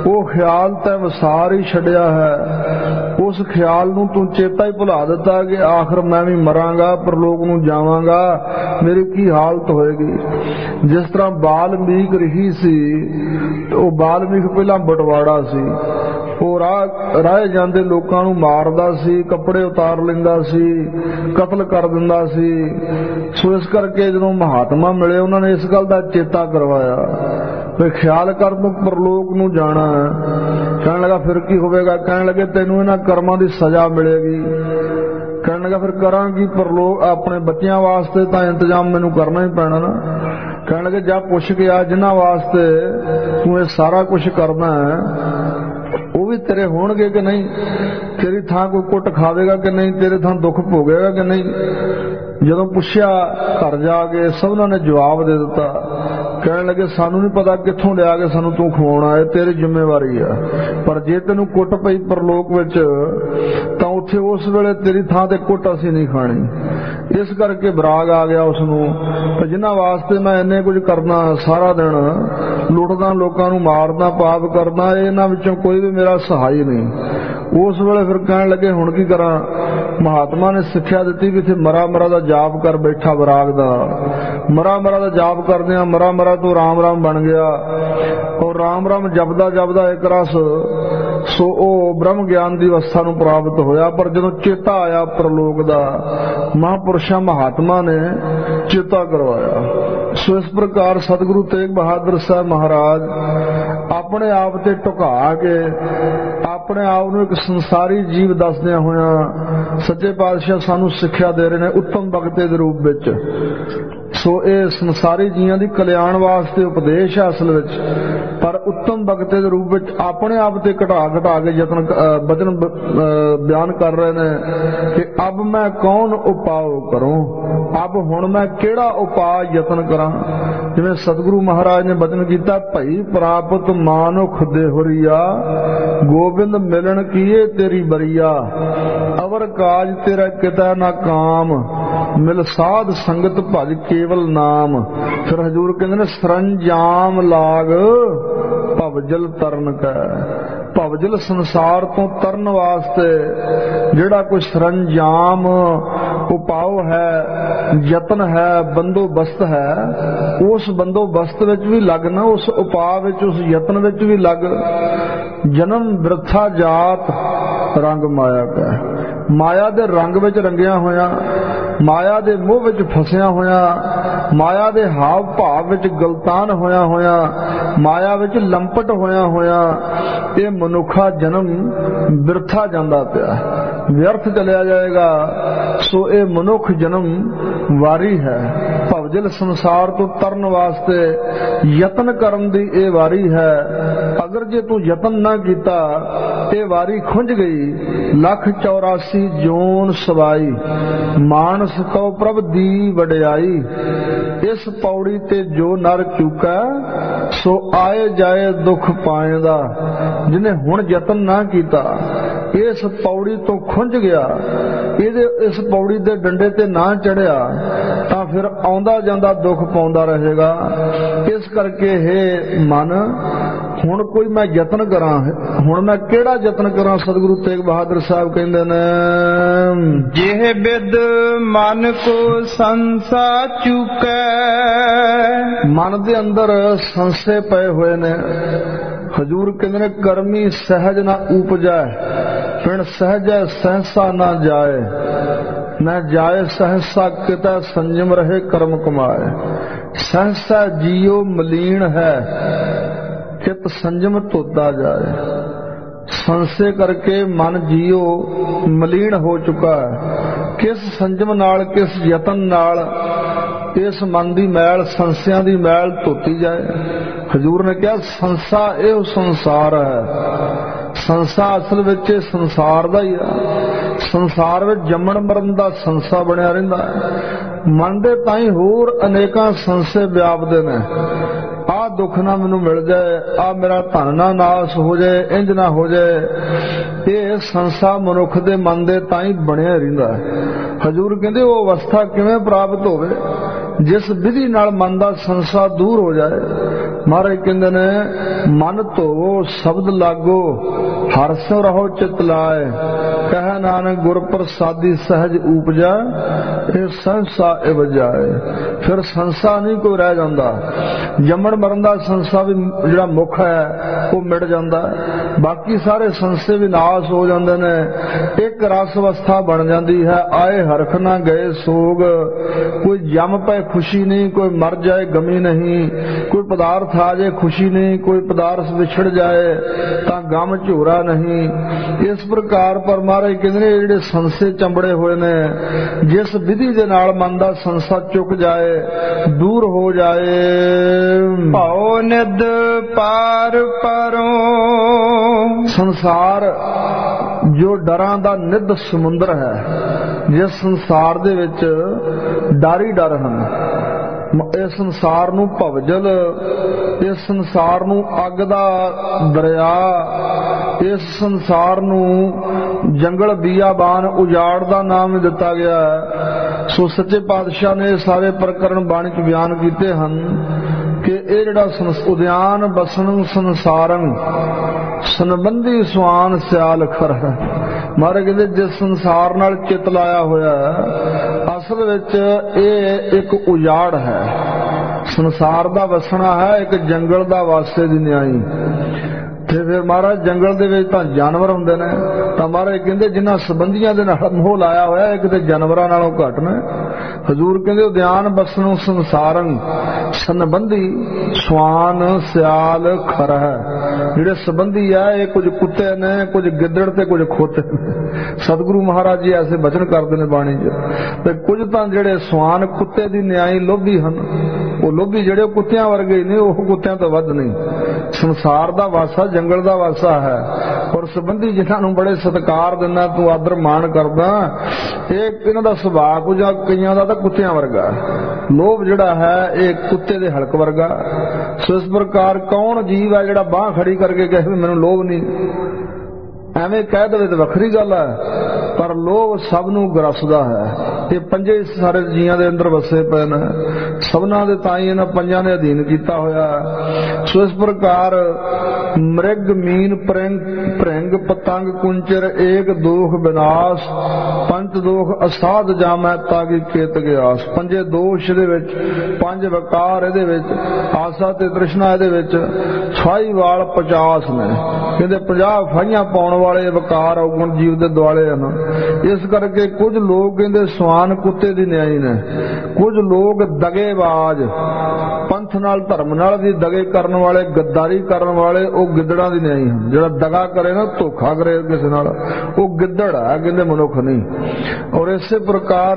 ਉਹ ਖਿਆਲ ਤੈਂ ਵਿਸਾਰ ਹੀ ਛੱਡਿਆ ਹੈ। ਉਸ ਖਿਆਲ ਨੂੰ ਤੂੰ ਚੇਤਾ ਹੀ ਭੁਲਾ ਦਿੱਤਾ ਕਿ ਆਖਰ ਮੈਂ ਵੀ ਮਰਾਂਗਾ, ਪਰਲੋਕ ਨੂੰ ਜਾਵਾਂਗਾ, ਮੇਰੀ ਕੀ ਹਾਲਤ ਹੋਏਗੀ। ਜਿਸ ਤਰ੍ਹਾਂ ਬਾਲਮੀਕ ਰਹੀ ਸੀ, ਉਹ ਬਾਲਮੀਕ ਪਹਿਲਾਂ ਬਟਵਾੜਾ ਸੀ, ਉਹ ਰਾਹ ਜਾਂਦੇ ਲੋਕਾਂ ਨੂੰ ਮਾਰਦਾ ਸੀ, ਕੱਪੜੇ ਉਤਾਰ ਲੈਂਦਾ ਸੀ, ਕਤਲ ਕਰ ਦਿੰਦਾ ਸੀ। ਸੋ ਇਸ ਕਰਕੇ ਜਦੋਂ ਮਹਾਤਮਾ ਮਿਲੇ ਉਹਨਾਂ ਨੇ ਇਸ ਗੱਲ ਦਾ ਚੇਤਾ ਕਰਵਾਇਆ ਵੀ ਖਿਆਲ ਕਰ ਤੂੰ ਪਰਲੋਕ ਨੂੰ ਜਾਣਾ। ਕਹਿਣ ਲੱਗਾ ਫਿਰ ਕੀ ਹੋਵੇਗਾ। ਕਹਿਣ ਲੱਗੇ ਤੈਨੂੰ ਇਹਨਾਂ ਕਰਮਾਂ ਦੀ ਸਜ਼ਾ ਮਿਲੇਗੀ। ਕਹਿਣ ਲੱਗਾ ਫਿਰ ਕਰਾਂ ਕੀ, ਪਰਲੋਕ ਆਪਣੇ ਬੱਚਿਆਂ ਵਾਸਤੇ ਤਾਂ ਇੰਤਜ਼ਾਮ ਮੈਨੂੰ ਕਰਨਾ ਹੀ ਪੈਣਾ ਨਾ। ਕਹਿਣ ਲੱਗੇ ਜਾ ਪੁੱਛ ਕੇ ਆ ਜਿਨ੍ਹਾਂ ਵਾਸਤੇ ਤੂੰ ਇਹ ਸਾਰਾ ਕੁਝ ਕਰਨਾ ਹੈ ਉਹ ਵੀ ਤੇਰੇ ਹੋਣਗੇ ਕਿ ਨਹੀਂ, ਤੇਰੀ ਥਾਂ ਕੋਈ ਕੁੱਟ ਖਾਵੇਗਾ ਕਿ ਨਹੀਂ, ਤੇਰੇ ਥਾਂ ਦੁੱਖ ਭੋਗੇਗਾ ਕਿ ਨਹੀਂ। ਜਦੋਂ ਪੁੱਛਿਆ ਘਰ ਜਾ ਕੇ ਸਭਨਾਂ ਨੇ ਜਵਾਬ ਦੇ ਦਿੱਤਾ। ਕਹਿਣ ਲੱਗੇ ਸਾਨੂੰ ਨਹੀਂ ਪਤਾ ਕਿੱਥੋਂ ਲਿਆ ਕੇ ਸਾਨੂੰ ਤੂੰ ਖਵਾਉਣਾ, ਇਹ ਤੇਰੀ ਜ਼ਿੰਮੇਵਾਰੀ ਆ, ਪਰ ਜੇ ਤੈਨੂੰ ਕੁੱਟ ਪਈ ਪਰਲੋਕ ਵਿੱਚ ਤਾਂ ਉੱਥੇ ਉਸ ਵੇਲੇ ਤੇਰੀ ਥਾਂ ਤੇ ਕੁੱਟ ਅਸੀਂ ਨਹੀਂ ਖਾਣੀ। ਇਸ ਕਰਕੇ ਵਿਰਾਗ ਆ ਗਿਆ ਉਸ ਨੂੰ, ਜਿਨ੍ਹਾਂ ਵਾਸਤੇ ਮੈਂ ਇੰਨੇ ਕੁਝ ਕਰਨਾ, ਸਾਰਾ ਦਿਨ ਲੁੱਟਦਾ, ਲੋਕਾਂ ਨੂੰ ਮਾਰਦਾ, ਪਾਪ ਕਰਦਾ, ਇਹਨਾਂ ਵਿੱਚੋਂ ਕੋਈ ਵੀ ਮੇਰਾ ਸਹਾਈ ਨਹੀਂ। ਉਸ ਵੇਲੇ ਫਿਰ ਕਹਿਣ ਲੱਗੇ ਹੁਣ ਕੀ ਕਰਾਂ। ਮਹਾਤਮਾ ਨੇ ਸਿੱਖਿਆ ਦਿੱਤੀ ਕਿ ਇੱਥੇ ਮਰਾ ਮਰਾ ਦਾ ਜਾਪ ਕਰ ਬੈਠਾ ਵਿਰਾਗ ਦਾ। ਮਰਾ ਮਰਾ ਦਾ ਜਾਪ ਕਰਦੇ ਆ, ਮਰਾ ਮਰਾ ਤੋਂ ਰਾਮ ਰਾਮ ਬਣ ਗਿਆ, ਔਰ ਰਾਮ ਰਾਮ ਜਪਦਾ ਜਪਦਾ ਇੱਕ ਰਸ ਸੋ ਉਹ ਬ੍ਰਹਮ ਗਿਆਨ ਦੀ ਅਵਸਥਾ ਨੂੰ ਪ੍ਰਾਪਤ ਹੋਇਆ। ਪਰ ਜਦੋਂ ਚੇਤਾ ਆਇਆ ਪ੍ਰਲੋਕ ਦਾ, ਮਹਾਂਪੁਰਸ਼ਾਂ ਮਹਾਤਮਾ ਨੇ ਚੇਤਾ ਕਰਵਾਇਆ। ਸੋ ਇਸ ਪ੍ਰਕਾਰ ਸਤਿਗੁਰੂ ਤੇਗ ਬਹਾਦਰ ਸਾਹਿਬ ਮਹਾਰਾਜ ਆਪਣੇ ਆਪ ਤੇ ਝੁਕਾ ਕੇ ਆਪਣੇ ਆਪ ਨੂੰ ਇੱਕ ਸੰਸਾਰੀ ਜੀਵ ਦੱਸਦਿਆਂ ਹੋਇਆਂ ਸੱਚੇ ਪਾਤਸ਼ਾਹ ਸਾਨੂੰ ਸਿੱਖਿਆ ਦੇ ਰਹੇ ਨੇ ਉੱਤਮ ਬਗਤੇ ਦੇ ਰੂਪ ਵਿੱਚ। ਸੋ ਇਹ ਸੰਸਾਰੀ ਜੀਵਾਂ ਦੀ ਕਲਿਆਣ ਵਾਸਤੇ ਉਪਦੇਸ਼ ਹੈ ਅਸਲ ਵਿੱਚ, ਪਰ ਉੱਤਮ ਬਗਤੇ ਦੇ ਰੂਪ ਵਿੱਚ ਆਪਣੇ ਆਪ ਤੇ ਘਟਾ ਕੇ ਬਚਨ ਬਿਆਨ ਕਰ ਰਹੇ ਨੇ ਕਿ ਅਬ ਮੈਂ ਕੌਣ ਉਪਾਅ ਕਰੂੰ, ਅਬ ਹੁਣ ਮੈਂ ਕਿਹੜਾ ਉਪਾਅ ਯਤਨ ਕਰਾਂ। ਜਿਵੇਂ ਸਤਿਗੁਰੂ ਮਹਾਰਾਜ ਨੇ ਬਚਨ ਕੀਤਾ, ਭਈ ਪ੍ਰਾਪਤ ਮਾਨੁਖ ਦੇਹੁਰੀਆ, ਗੋਬਿੰਦ ਮਿਲਣ ਕੀਏ ਤੇਰੀ ਬਰੀਆ, ਅਵਰ ਕਾਜ ਤੇਰਾ ਕਿਤੈ ਨਾ ਕਾਮ, ਮਿਲ ਸਾਧ ਸੰਗਤ ਭਜ ਕੇਵਲ ਨਾਮ। ਫਿਰ ਹਜ਼ੂਰ ਕਹਿੰਦੇ ਨੇ ਸਰੰਜਾਮ ਲਾਗ ਭਵਜਲ ਤਰਨ ਕੈ। ਭਵਜਲ ਸੰਸਾਰ ਤੋਂ ਤਰਨ ਵਾਸਤੇ ਜਿਹੜਾ ਕੋਈ ਸਰੰਜਾਮ ਉਪਾਅ ਹੈ, ਯਤਨ ਹੈ, ਬੰਦੋਬਸਤ ਹੈ, ਉਸ ਬੰਦੋਬਸਤ ਵਿੱਚ ਵੀ ਲੱਗਣਾ, ਉਸ ਉਪਾਅ ਵਿੱਚ, ਉਸ ਯਤਨ ਵਿੱਚ ਵੀ ਲੱਗ। ਜਨਮ ਬਿਰਥਾ ਜਾਤ ਰੰਗ ਮਾਇਆ ਕਾ। ਮਾਇਆ ਦੇ ਰੰਗ ਵਿੱਚ ਰੰਗਿਆ ਹੋਇਆ, ਮਾਇਆ ਦੇ ਮੋਹ ਵਿੱਚ ਫਸਿਆ ਹੋਇਆ, ਮਾਇਆ ਦੇ ਹਾਵ ਭਾਵ ਵਿੱਚ ਗਲਤਾਨ ਹੋਇਆ, ਮਾਇਆ ਵਿੱਚ ਲੰਪਟ ਹੋਇਆ, ਇਹ ਮਨੁੱਖਾ ਜਨਮ ਬਿਰਥਾ ਜਾਂਦਾ ਪਿਆ, ਵਿਅਰਥ ਚਲਿਆ ਜਾਏਗਾ। ਸੋ ਇਹ ਮਨੁੱਖ ਜਨਮ ਵਾਰੀ ਹੈ। ਭਵਜਲ ਸੰਸਾਰ ਤੋਂ ਤਰਨ ਵਾਸਤੇ ਯਤਨ ਕਰਨ ਦੀ ਇਹ ਵਾਰੀ ਹੈ। ਅਗਰ ਜੇ ਤੂੰ ਯਤਨ ਨਾ ਕੀਤਾ ਇਹ ਵਾਰੀ ਖੁੰਝ ਗਈ। 184 ਜੋਨ ਸਵਾਈ, ਮਾਨਸ ਕਉ ਪ੍ਰਭ ਦੀ ਵਡਿਆਈ, ਇਸ ਪੌੜੀ ਤੇ ਜੋ ਨਰ ਚੁਕਾ, ਸੋ ਆਏ ਜਾਏ ਦੁੱਖ ਪਾਏਂਦਾ। ਜਿਹਨੇ ਹੁਣ ਯਤਨ ਨਾ ਕੀਤਾ, ਇਸ ਪੌੜੀ ਤੋਂ ਖੁੰਝ ਗਿਆ, ਇਸ ਪੌੜੀ ਦੇ ਡੰਡੇ ਤੇ ਨਾ ਚੜਿਆ, ਤਾਂ ਫਿਰ ਆਉਂਦਾ ਜਾਂਦਾ ਦੁੱਖ ਪਾਉਂਦਾ ਰਹੇਗਾ। ਇਸ ਕਰਕੇ ਇਹ ਮਨ, ਹੁਣ ਕੋਈ ਮੈਂ ਯਤਨ ਕਰਾਂ, ਹੁਣ ਮੈਂ ਕਿਹੜਾ ਯਤਨ ਕਰਾਂ। ਸਤਿਗੁਰੂ ਤੇਗ ਬਹਾਦਰ ਸਾਹਿਬ ਕਹਿੰਦੇ ਨੇ, ਜਿਹ ਬਿਦ ਮਨ ਕੋ ਸੰਸਾ ਚੁਕੈ। ਮਨ ਦੇ ਅੰਦਰ ਸੰਸੇ ਪਏ ਹੋਏ ਨੇ। ਹਜ਼ੂਰ ਕਹਿੰਦੇ ਨੇ, ਕਰਮੀ ਸਹਿਜ ਨਾ ਉਪਜੈ, ਪਿਣ ਸਹਿਜੈ ਸਹਸਾ ਨਾ ਜਾਏ, ਨਾ ਜਾਏ ਸਹਸਾ ਕਿਤੈ ਸੰਜਮ ਰਹੇ ਕਰਮ ਕਮਾਏ। ਸਹਸਾ ਜੀਉ ਮਲੀਨ ਹੈ, ਚਿਤ ਸੰਜਮ ਧੋਤਾ ਜਾਏ। ਸੰਸੇ ਕਰਕੇ ਮਨ ਜੀਉ ਮਲੀਨ ਹੋ ਚੁੱਕਾ ਹੈ। ਕਿਸ ਸੰਜਮ ਨਾਲ, ਕਿਸ ਯਤਨ ਨਾਲ ਇਸ ਮਨ ਦੀ ਮੈਲ, ਸੰਸਿਆਂ ਦੀ ਮੈਲ ਧੋਤੀ ਜਾਏ। ਹਜ਼ੂਰ ਨੇ ਕਿਹਾ, ਸੰਸਾ ਇਹ ਸੰਸਾਰ ਹੈ। ਸੰਸਾ ਅਸਲ ਵਿੱਚ ਇਹ ਸੰਸਾਰ ਦਾ ਹੀ ਆ। ਸੰਸਾਰ ਵਿੱਚ ਜੰਮਣ ਮਰਨ ਦਾ ਸੰਸਾ ਬਣਿਆ ਰਹਿੰਦਾ ਹੈ। ਮਨ ਦੇ ਤਾਂ ਹੀ ਹੋਰ ਅਨੇਕਾਂ ਸੰਸੇ ਵਿਆਪਦੇ ਨੇ। ਆਹ ਦੁੱਖ ਨਾ ਮੈਨੂੰ ਮਿਲ ਜਾਏ, ਆਹ ਮੇਰਾ ਧਨ ਨਾ ਨਾਸ ਹੋ ਜਾਏ, ਇੰਜ ਨਾ ਹੋ ਜਾਏ। ਇਹ ਸੰਸਾ ਮਨੁੱਖ ਦੇ ਮਨ ਦੇ ਤਾਂ ਹੀ ਬਣਿਆ ਰਹਿੰਦਾ ਹੈ। ਹਜ਼ੂਰ ਕਹਿੰਦੇ ਉਹ ਅਵਸਥਾ ਕਿਵੇਂ ਪ੍ਰਾਪਤ ਹੋਵੇ। ਜਿਸ ਵਿਧੀ ਨਾਲ ਮਨ ਦਾ ਸੰਸਾ ਦੂਰ ਹੋ ਜਾਏ। ਮਹਾਰਾਜ ਕਹਿੰਦੇ ਨੇ ਮਨ ਧੋਵੋ ਸ਼ਬਦ ਲਾਗੋ ਹਰਿ ਸਿਉ ਰਹੋ ਚਿਤ ਲਾਏ। ਕਹਿ ਨਾਨਕ ਗੁਰ ਪ੍ਰਸਾਦੀ ਸਹਿਜ ਊਪਜੈ ਇਹ ਸੰਸਾ ਇਵ ਜਾਏ। ਫਿਰ ਸੰਸਾ ਨਹੀਂ ਕੋਈ ਰਹਿ ਜਾਂਦਾ। ਜੰਮਣ ਮਰਨ ਦਾ ਸੰਸਾ ਵੀ ਜਿਹੜਾ ਮੁੱਖ ਹੈ ਉਹ ਮਿਟ ਜਾਂਦਾ। ਬਾਕੀ ਸਾਰੇ ਸੰਸੇ ਵੀ ਨਾਸ ਹੋ ਜਾਂਦੇ ਨੇ। ਇੱਕ ਰਸ ਅਵਸਥਾ ਬਣ ਜਾਂਦੀ ਹੈ। ਆਏ ਹਰਖ ਨਾ ਗਏ ਸੋਗ। ਕੋਈ ਜੰਮ ਪਏ ਖੁਸ਼ੀ ਨਹੀਂ, ਕੋਈ ਮਰ ਜਾਏ ਗਮੀ ਨਹੀਂ, ਕੋਈ ਪਦਾਰਥ ਆ ਜਾਏ ਖੁਸ਼ੀ ਨਹੀਂ, ਕੋਈ ਪਦਾਰਥ ਵਿਛੜ ਜਾਏ ਤਾਂ ਗਮ ਝੋਰਾ ਨਹੀਂ। ਇਸ ਪ੍ਰਕਾਰ ਪਰ ਮਹਾਰਾਜ ਕਹਿੰਦੇ ਨੇ ਜਿਹੜੇ ਸੰਸੇ ਚੰਬੜੇ ਹੋਏ ਨੇ, ਜਿਸ ਵਿਧੀ ਦੇ ਨਾਲ ਮਨ ਦਾ ਸੰਸਾ ਚੁੱਕ ਜਾਏ, ਦੂਰ ਹੋ ਜਾਏ। ਭਾਉ ਨਿਦ ਪਾਰ ਪਰੋਂ। ਸੰਸਾਰ ਜੋ ਡਰਾਂ ਦਾ ਨਿੱਧ ਸਮੁੰਦਰ ਹੈ, ਜਿਸ ਸੰਸਾਰ ਦੇ ਵਿੱਚ ਡਰ ਹੀ ਡਰ ਹਨ। ਇਸ ਸੰਸਾਰ ਨੂੰ ਭਵਜਲ, ਇਸ ਸੰਸਾਰ ਨੂੰ ਅੱਗ ਦਾ ਦਰਿਆ, ਇਸ ਸੰਸਾਰ ਨੂੰ ਜੰਗਲ ਬੀਆਬਾਨ ਉਜਾੜ ਦਾ ਨਾਮ ਦਿੱਤਾ ਗਿਆ ਹੈ। ਸੋ ਸੱਚੇ ਪਾਤਸ਼ਾਹ ਨੇ ਸਾਰੇ ਪ੍ਰਕਰਣ ਬਾਣੀ ਚ ਬਿਆਨ ਕੀਤੇ ਹਨ ਕਿ ਇਹ ਜਿਹੜਾ ਉਦਿਆਨ ਬਸਣ ਸੰਸਾਰੰ ਸੰਬੰਧੀ ਸੁਆਨ ਸਿਆਲ ਖਰ ਹੈ। ਮਹਾਰਾਜ ਕਹਿੰਦੇ ਜਿਸ ਸੰਸਾਰ ਨਾਲ ਚਿੱਤ ਲਾਇਆ ਹੋਇਆ ਅਸਲ ਵਿੱਚ ਇਹ ਇੱਕ ਉਜਾੜ ਹੈ। ਸੰਸਾਰ ਦਾ ਵਸਣਾ ਹੈ ਇੱਕ ਜੰਗਲ ਦਾ ਵਾਸੇ ਦੀ ਨਿਆਈ। ਤੇ ਫਿਰ ਮਹਾਰਾਜ ਜੰਗਲ ਦੇ ਵਿੱਚ ਤਾਂ ਜਾਨਵਰ ਹੁੰਦੇ ਨੇ, ਤਾਂ ਮਹਾਰਾਜ ਕਹਿੰਦੇ ਜਿਨ੍ਹਾਂ ਸੰਬੰਧੀਆਂ ਦੇ ਨਾਲ ਮੋਹ ਲਾਇਆ ਹੋਇਆ ਇੱਕ ਤੇ ਜਾਨਵਰਾਂ ਨਾਲੋਂ ਘੱਟ ਨੇ। ਹਜ਼ੂਰ ਕਹਿੰਦੇ ਉਦਿਆਨ ਬਸਣੋਂ ਸੰਸਾਰੰ ਸੰਬੰਧੀ ਸਵਾਨ ਸਿਆਲ ਖਰ ਹੈ। ਜਿਹੜੇ ਸੰਬੰਧੀ ਆ ਇਹ ਕੁਝ ਕੁੱਤੇ ਨੇ, ਕੁਝ ਗਿੱਦੜ ਤੇ ਕੁਝ ਖੋਤੇ। ਸਤਿਗੁਰੂ ਮਹਾਰਾਜ ਜੀ ਐਸੇ ਬਚਨ ਕਰਦੇ ਨੇ ਬਾਣੀ 'ਚ। ਤੇ ਕੁਝ ਤਾਂ ਜਿਹੜੇ ਸਵਾਨ ਕੁੱਤੇ ਦੀ ਨਿਆਈ ਲੋਭੀ ਹਨ, ਉਹ ਲੋਭੀ ਜਿਹੜੇ ਕੁੱਤਿਆਂ ਵਰਗੇ ਹੀ ਨੇ, ਉਹ ਕੁੱਤਿਆਂ ਤੋਂ ਵੱਧ ਨਹੀਂ। ਸੰਸਾਰ ਦਾ ਵਾਸਾ ਜੰਗਲ ਦਾ ਵਾਸਾ ਹੈ। ਔਰ ਸੰਬੰਧੀ ਜਿਨ੍ਹਾਂ ਨੂੰ ਬੜੇ ਸਤਿਕਾਰ ਦਿੰਦਾ, ਤੂੰ ਆਦਰ ਮਾਣ ਕਰਦਾ, ਇਹ ਇਹਨਾਂ ਦਾ ਸੁਭਾਅ ਕੁਝ ਕਈਆਂ ਦਾ ਤਾਂ ਕੁੱਤਿਆਂ ਵਰਗਾ। ਲੋਭ ਜਿਹੜਾ ਹੈ ਇਹ ਕੁੱਤੇ ਦੇ ਹਲਕ ਵਰਗਾ। ਸੋ ਇਸ ਪ੍ਰਕਾਰ ਕੌਣ ਜੀਵ ਹੈ ਜਿਹੜਾ ਬਾਂਹ ਖੜੀ ਕਰਕੇ ਕਹੇ ਵੀ ਮੈਨੂੰ ਲੋਭ ਨਹੀਂ? ਐਵੇਂ ਕਹਿ ਦੇਵੇ ਤਾਂ ਵੱਖਰੀ ਗੱਲ ਹੈ, ਪਰ ਲੋਭ ਸਭ ਨੂੰ ਗਰਸਦਾ ਹੈ। ਇਹ ਪੰਜੇ ਸਾਰੇ ਜੀਆਂ ਦੇ ਅੰਦਰ ਵਸੇ ਪਏ ਨੇ, ਸਭਨਾਂ ਦੇ ਤਾਂ ਹੀ ਇਹਨਾਂ ਪੰਜਾਂ ਨੇ ਅਧੀਨ ਕੀਤਾ ਹੋਇਆ। ਸੋ ਇਸ ਪ੍ਰਕਾਰ ਮ੍ਰਿਗ ਮੀਨ ਭ੍ਰਿੰਗ ਪਤੰਗ ਕੁੰਚਰ ਏਕ ਦੋਖ ਵਿਨਾਸ਼ ਪੰਜ ਦੋਖ ਅਸਾਧ ਜਾਮੈ ਤਾਗੀ ਕੇਤ ਗਿਆਸ। ਪੰਜੇ ਦੋਸ਼ ਇਹਦੇ ਵਿੱਚ, ਪੰਜ ਵਕਾਰ ਇਹਦੇ ਵਿੱਚ, ਆਸਾ ਤੇ ਤ੍ਰਿਸ਼ਨਾ ਇਹਦੇ ਵਿੱਚ, ਛਾਈ ਵਾਲ 50 ਨੇ। ਕਹਿੰਦੇ 50 ਫਾਈਆਂ ਪਾਉਣ ਵਾਲੇ ਵਕਾਰ ਔਗਣ ਜੀਵ ਦੇ ਦੁਆਲੇ ਹਨ। ਇਸ ਕਰਕੇ ਕੁਝ ਲੋਕ ਕਹਿੰਦੇ ਸਵਾਨ ਕੁੱਤੇ ਦੀ ਨਿਆਈ ਨੇ, ਕੁਝ ਲੋਕ ਦਗੇਬਾਜ਼, ਪੰਥ ਨਾਲ ਧਰਮ ਨਾਲ ਵੀ ਦਗੇ ਕਰਨ ਵਾਲੇ, ਗੱਦਾਰੀ ਕਰਨ ਵਾਲੇ, ਉਹ ਗਿੱਦੜਾਂ ਦੀ ਨਿਆਈ ਹਨ। ਜਿਹੜਾ ਦਗਾ ਕਰੇ ਨਾ, ਧੋਖਾ ਕਰੇ ਕਿਸੇ ਨਾਲ, ਉਹ ਗਿੱਦੜ ਹੈ, ਕਹਿੰਦੇ ਮਨੁੱਖ ਨਹੀਂ। ਔਰ ਇਸੇ ਪ੍ਰਕਾਰ